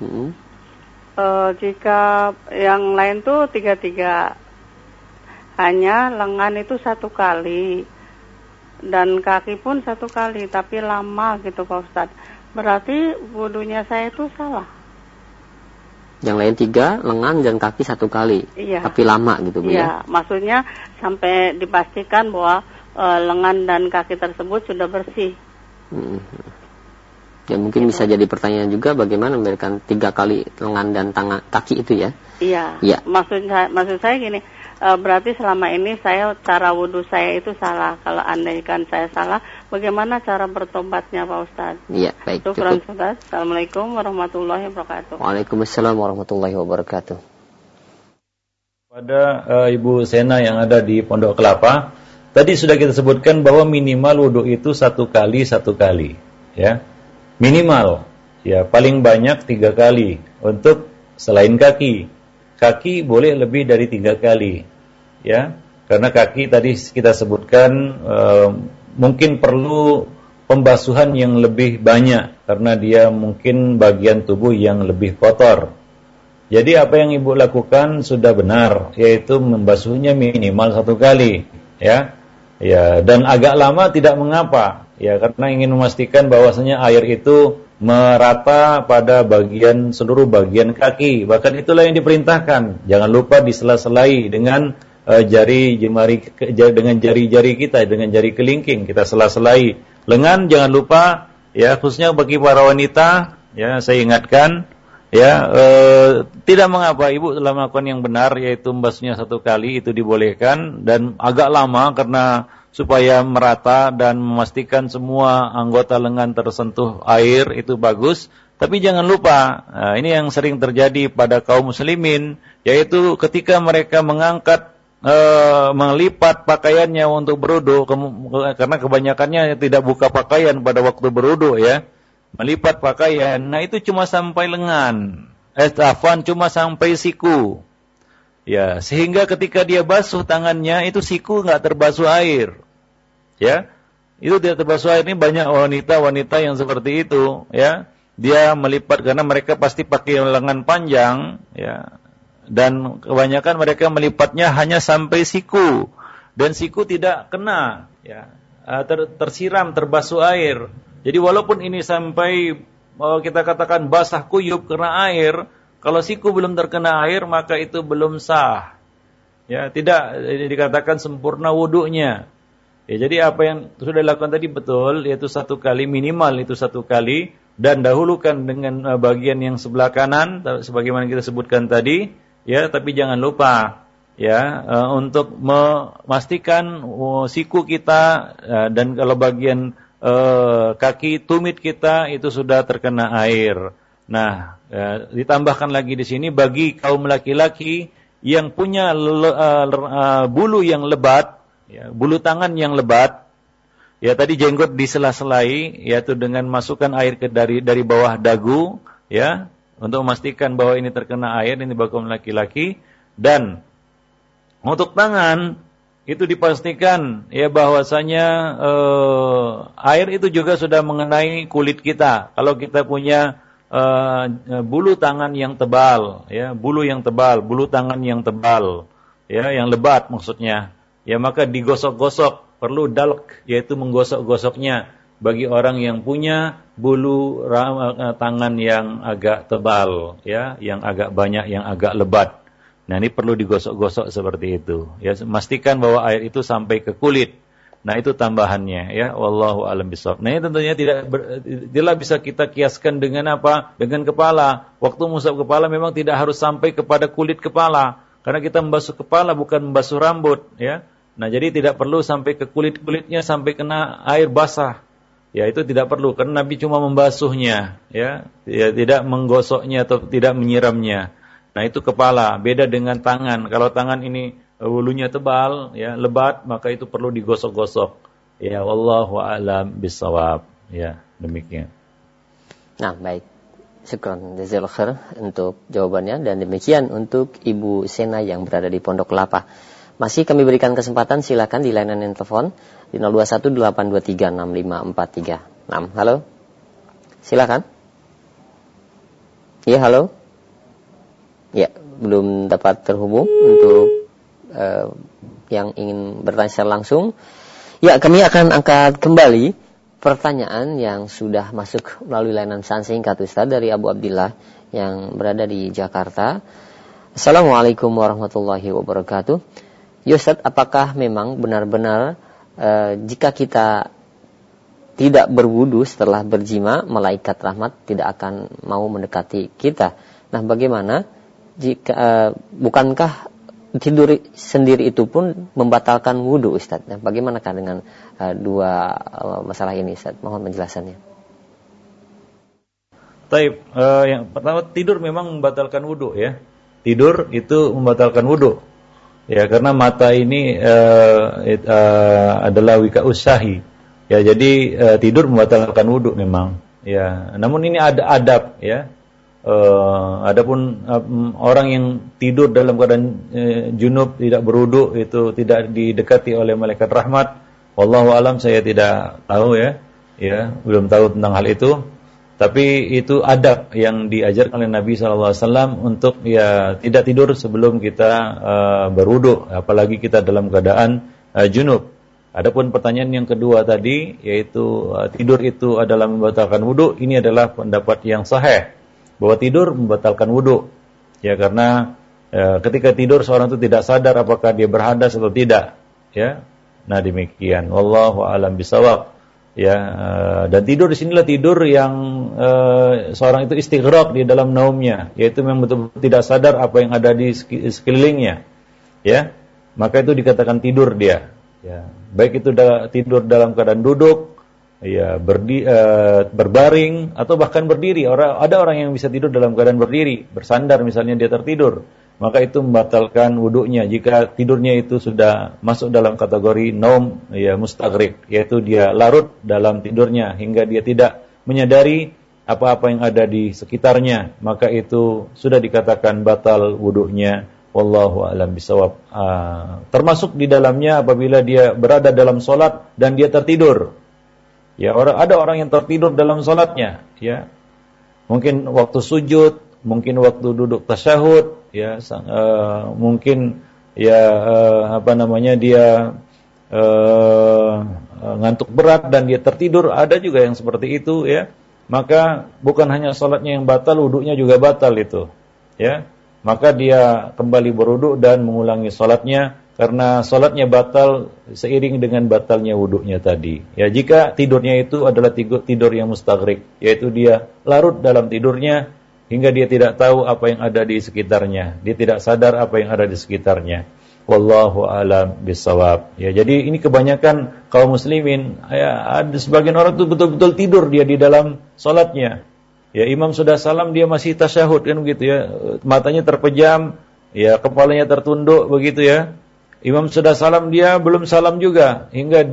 Jika yang lain tuh 3-3, hanya lengan itu 1 kali dan kaki pun 1 kali, tapi lama gitu Pak Ustadz. Berarti wudunya saya itu salah. Yang lain 3, lengan dan kaki 1 kali, iya, tapi lama gitu Bu, iya, ya? Maksudnya sampai dipastikan bahwa lengan dan kaki tersebut sudah bersih. Ya, mungkin bisa jadi pertanyaan juga bagaimana memberikan 3 kali lengan dan kaki itu, ya? Iya. Ya. Maksud saya gini, berarti selama ini cara wudhu saya itu salah. Kalau andaikan saya salah, bagaimana cara bertobatnya Pak Ustadz? Iya, baik. Cukup. Assalamualaikum warahmatullahi wabarakatuh. Waalaikumsalam warahmatullahi wabarakatuh. Pada Ibu Sena yang ada di Pondok Kelapa, tadi sudah kita sebutkan bahwa minimal wudhu itu 1 kali, ya. Minimal, ya, paling banyak 3 kali untuk selain kaki. Kaki boleh lebih dari 3 kali, ya, karena kaki tadi kita sebutkan mungkin perlu pembasuhan yang lebih banyak karena dia mungkin bagian tubuh yang lebih kotor. Jadi apa yang Ibu lakukan sudah benar, yaitu membasuhnya minimal 1 kali, ya, dan agak lama tidak mengapa. Ya, karena ingin memastikan bahwasanya air itu merata pada seluruh bagian kaki. Bahkan itulah yang diperintahkan. Jangan lupa disela-selai dengan jari-jari kita, dengan jari kelingking kita sela-selai. Lengan jangan lupa, ya, khususnya bagi para wanita, ya, saya ingatkan, ya, tidak mengapa Ibu telah melakukan yang benar, yaitu membasuhnya 1 kali, itu dibolehkan, dan agak lama karena supaya merata dan memastikan semua anggota lengan tersentuh air, itu bagus. Tapi jangan lupa, ini yang sering terjadi pada kaum muslimin, yaitu ketika mereka melipat pakaiannya untuk berwudu, karena kebanyakannya tidak buka pakaian pada waktu berwudu, ya, melipat pakaian. Nah, itu cuma sampai lengan, cuma sampai siku. Ya, sehingga ketika dia basuh tangannya, itu siku nggak terbasuh air. Ya, itu tidak terbasuh air. Ini banyak wanita yang seperti itu, ya. Dia melipat karena mereka pasti pakai lengan panjang, ya. Dan kebanyakan mereka melipatnya hanya sampai siku. Dan siku tidak kena, ya. Tersiram, terbasuh air. Jadi walaupun ini sampai kita katakan basah kuyup karena air, kalau siku belum terkena air, maka itu belum sah. Ya, tidak dikatakan sempurna wudunya. Ya, jadi apa yang sudah dilakukan tadi betul, yaitu 1 kali, minimal itu 1 kali, dan dahulukan dengan bagian yang sebelah kanan, sebagaimana kita sebutkan tadi, ya, tapi jangan lupa ya untuk memastikan siku kita dan kalau bagian kaki tumit kita itu sudah terkena air. Nah, ditambahkan lagi di sini bagi kaum laki-laki yang punya bulu yang lebat, ya, bulu tangan yang lebat, ya tadi jenggot disela-selai, yaitu dengan masukkan air dari bawah dagu, ya, untuk memastikan bahwa ini terkena air, ini bagi kaum laki-laki. Dan untuk tangan itu dipastikan ya bahwasanya air itu juga sudah mengenai kulit kita. Kalau kita punya bulu tangan yang tebal, ya, bulu tangan yang tebal, ya, yang lebat maksudnya, ya, maka digosok-gosok, perlu dalk, yaitu menggosok-gosoknya bagi orang yang punya bulu tangan yang agak tebal, ya, yang agak banyak, yang agak lebat. Nah, ini perlu digosok-gosok seperti itu, ya, pastikan bahwa air itu sampai ke kulit. Nah, itu tambahannya, ya, wallahu a'lam bishawab. Nah, ini tentunya tidak bisa kita kiaskan dengan apa? Dengan kepala. Waktu mengusap kepala memang tidak harus sampai kepada kulit kepala, karena kita membasuh kepala bukan membasuh rambut, ya. Nah, jadi tidak perlu sampai ke kulitnya sampai kena air basah. Ya, itu tidak perlu karena Nabi cuma membasuhnya, ya, tidak menggosoknya atau tidak menyiramnya. Nah, itu kepala, beda dengan tangan. Kalau tangan ini bulunya tebal, ya, lebat, maka itu perlu digosok-gosok. Ya, wallahu a'lam bishawab. Ya, demikian. Nah, baik. Syukran jazakallahu khair untuk jawabannya, dan demikian untuk Ibu Sena yang berada di Pondok Kelapa. Masih kami berikan kesempatan, silakan di layanan telepon di 0218236543. Halo. Silakan. Ya, halo. Ya, belum dapat terhubung untuk yang ingin bertanya secara langsung. Ya, kami akan angkat kembali pertanyaan yang sudah masuk melalui layanan pesan singkat Ustaz dari Abu Abdillah yang berada di Jakarta. Assalamualaikum warahmatullahi wabarakatuh. Ya Ustaz, apakah memang benar-benar jika kita tidak berwudu setelah berjima, malaikat rahmat tidak akan mau mendekati kita? Nah, bagaimana jika bukankah tidur sendiri itu pun membatalkan wudu, Ustaz? Nah, bagaimanakah dengan dua masalah ini, Ustaz? Mohon penjelasannya. Taib, yang pertama, tidur memang membatalkan wudu, ya. Tidur itu membatalkan wudu, ya, karena mata ini adalah wika usahi, ya. Jadi tidur membatalkan wudu memang, ya. Namun ini ada adab, ya. Adapun orang yang tidur dalam keadaan junub tidak berwudu itu tidak didekati oleh malaikat rahmat. Wallahu alam, saya tidak tahu, ya, belum tahu tentang hal itu. Tapi itu adab yang diajarkan oleh Nabi SAW untuk ya tidak tidur sebelum kita berwudu, apalagi kita dalam keadaan junub. Adapun pertanyaan yang kedua tadi, yaitu tidur itu adalah membatalkan wudu, ini adalah pendapat yang sahih, bahwa tidur membatalkan wudu, ya, karena ketika tidur seorang itu tidak sadar apakah dia berhadas atau tidak, ya. Nah, demikian, wallahu a'lam bishawab, ya. Dan tidur di sinilah tidur yang seorang itu istighraq di dalam naumnya, yaitu memang betul-betul tidak sadar apa yang ada di sekelilingnya, ya. Maka itu dikatakan tidur dia, ya. Baik itu tidur dalam keadaan duduk, ya, berbaring atau bahkan berdiri. Ada orang yang bisa tidur dalam keadaan berdiri, bersandar misalnya dia tertidur, maka itu membatalkan wudunya jika tidurnya itu sudah masuk dalam kategori naum, ya, mustaghrib, yaitu dia larut dalam tidurnya hingga dia tidak menyadari apa-apa yang ada di sekitarnya, maka itu sudah dikatakan batal wudunya. Wallahu a'lam bishawab. Termasuk di dalamnya apabila dia berada dalam salat dan dia tertidur. Ya, ada orang yang tertidur dalam salatnya, ya. Mungkin waktu sujud, mungkin waktu duduk tasyahud, ya, mungkin ya dia ngantuk berat dan dia tertidur, ada juga yang seperti itu, ya. Maka bukan hanya salatnya yang batal, wudunya juga batal itu, ya. Maka dia kembali berwudu dan mengulangi salatnya, karena salatnya batal seiring dengan batalnya wudunya tadi. Ya, jika tidurnya itu adalah tidur yang mustaghrib, yaitu dia larut dalam tidurnya hingga dia tidak tahu apa yang ada di sekitarnya, dia tidak sadar apa yang ada di sekitarnya. Wallahu a'lam bishawab. Ya, jadi ini kebanyakan kaum muslimin, ya, ada sebagian orang tuh betul-betul tidur dia di dalam salatnya. Ya, imam sudah salam dia masih tasyahud kan begitu ya. Matanya terpejam, ya, kepalanya tertunduk begitu ya. Imam sudah salam dia belum salam juga hingga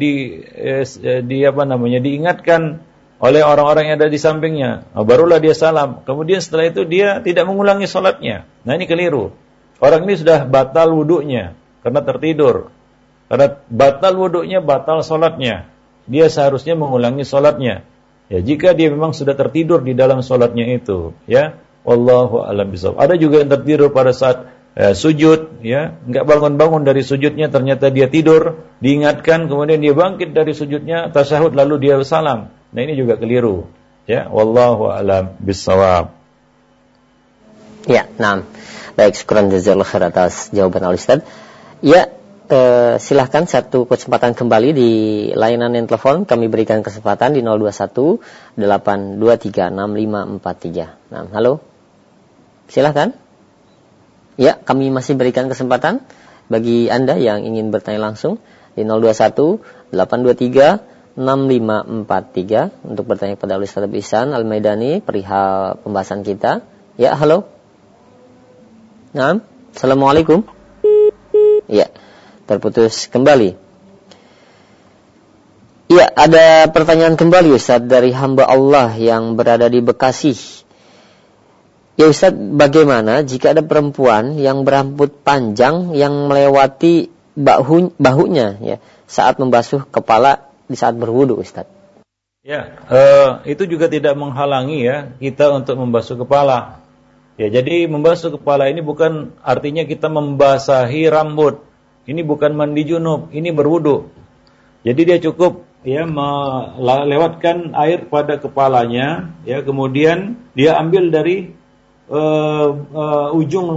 diingatkan oleh orang-orang yang ada di sampingnya. Barulah dia salam. Kemudian setelah itu dia tidak mengulangi salatnya. Nah, ini keliru. Orang ini sudah batal wudunya karena tertidur. Karena batal wudunya, batal salatnya. Dia seharusnya mengulangi salatnya. Ya, jika dia memang sudah tertidur di dalam salatnya itu, ya. Wallahu a'lam bishawab. Ada juga yang tertidur pada saat sujud, ya, enggak bangun-bangun dari sujudnya, ternyata dia tidur, diingatkan, kemudian dia bangkit dari sujudnya, tasyahud lalu dia salam. Nah, ini juga keliru. Ya, wallahu a'lam bishawab. Ya, nah. Baik, syukran jazakallahu khair atas jawaban Al-Ustaz. Ya, silahkan satu kesempatan kembali di layanan yang telepon. Kami berikan kesempatan di 021 823 6543. Nah, halo. Silahkan. Ya, kami masih berikan kesempatan bagi Anda yang ingin bertanya langsung di 021 823 6543 untuk bertanya kepada Al-Ustaz Ihsan Al-Maidani perihal pembahasan kita. Ya, halo. Nah, assalamualaikum. Ya, terputus kembali. Ya, ada pertanyaan kembali Ustaz dari hamba Allah yang berada di Bekasi. Ya Ustaz, bagaimana jika ada perempuan yang berambut panjang yang melewati bahunya ya saat membasuh kepala di saat berwudu, Ustaz? Ya, itu juga tidak menghalangi ya kita untuk membasuh kepala. Ya, jadi membasuh kepala ini bukan artinya kita membasahi rambut. Ini bukan mandi junub, ini berwudu. Jadi dia cukup ya melewatkan air pada kepalanya, ya, kemudian dia ambil dari ujung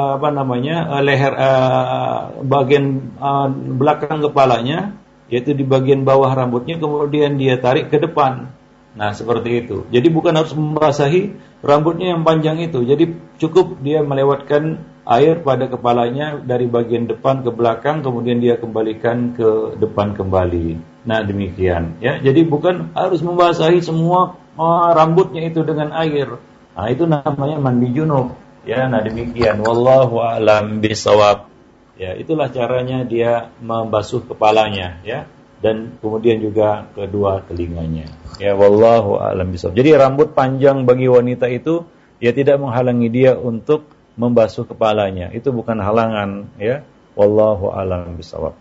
leher bagian belakang kepalanya, yaitu di bagian bawah rambutnya, kemudian dia tarik ke depan. Nah, seperti itu. Jadi bukan harus membasahi rambutnya yang panjang itu. Jadi cukup dia melewatkan air pada kepalanya dari bagian depan ke belakang, kemudian dia kembalikan ke depan kembali. Nah, demikian. Ya, jadi bukan harus membasahi semua rambutnya itu dengan air. Nah, itu namanya mandi junub. Ya, nah demikian. Wallahu a'lam bishawab. Ya, itulah caranya dia membasuh kepalanya, ya. Dan kemudian juga kedua telinganya. Ya, wallahu a'lam bishawab. Jadi rambut panjang bagi wanita itu ya tidak menghalangi dia untuk membasuh kepalanya. Itu bukan halangan, ya. Wallahu a'lam bishawab.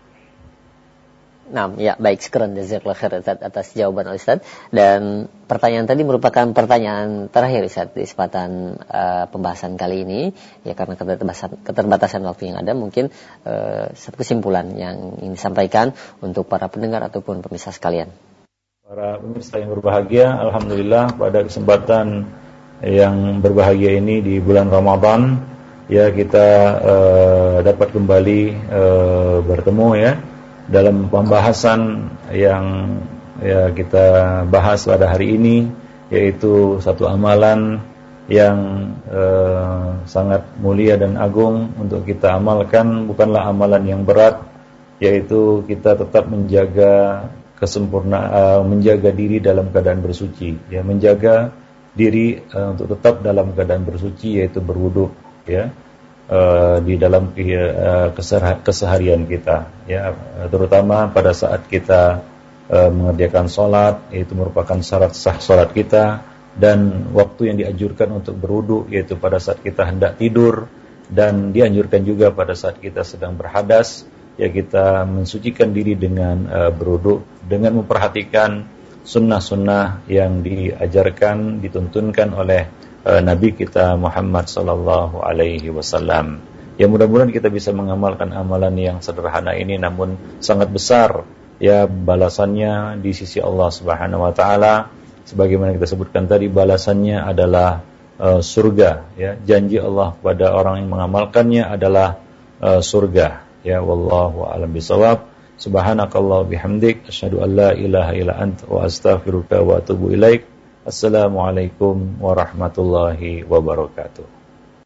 Nah, ya baik, syukran jazakallahu khair atas jawaban Ustaz. Dan pertanyaan tadi merupakan pertanyaan terakhir Ustaz di kesempatan pembahasan kali ini. Ya, karena keterbatasan waktu yang ada, mungkin satu kesimpulan yang ingin disampaikan untuk para pendengar ataupun pemirsa sekalian. Para pemirsa yang berbahagia, alhamdulillah pada kesempatan yang berbahagia ini di bulan Ramadan, ya kita dapat kembali bertemu ya dalam pembahasan yang ya kita bahas pada hari ini, yaitu satu amalan yang sangat mulia dan agung untuk kita amalkan. Bukanlah amalan yang berat, yaitu kita tetap menjaga kesempurnaan, menjaga diri dalam keadaan bersuci, ya, menjaga diri untuk tetap dalam keadaan bersuci, yaitu berwudu, ya, di dalam keseharian kita, ya, terutama pada saat kita mengerjakan sholat, yaitu merupakan syarat sah sholat kita, dan waktu yang dianjurkan untuk berwudu yaitu pada saat kita hendak tidur, dan dianjurkan juga pada saat kita sedang berhadas, ya, kita mensucikan diri dengan berwudu dengan memperhatikan sunnah-sunnah yang diajarkan, dituntunkan oleh Nabi kita Muhammad sallallahu alaihi wasallam. Ya, mudah-mudahan kita bisa mengamalkan amalan yang sederhana ini namun sangat besar, ya, balasannya di sisi Allah Subhanahu wa taala. Sebagaimana kita sebutkan tadi, balasannya adalah surga, ya. Janji Allah pada orang yang mengamalkannya adalah surga. Ya, wallahu a'lam bishawab. Subhanakallah bihamdik asyhadu an la ilaha illa anta wa astaghfiruka wa atubu ilaik. Assalamualaikum warahmatullahi wabarakatuh.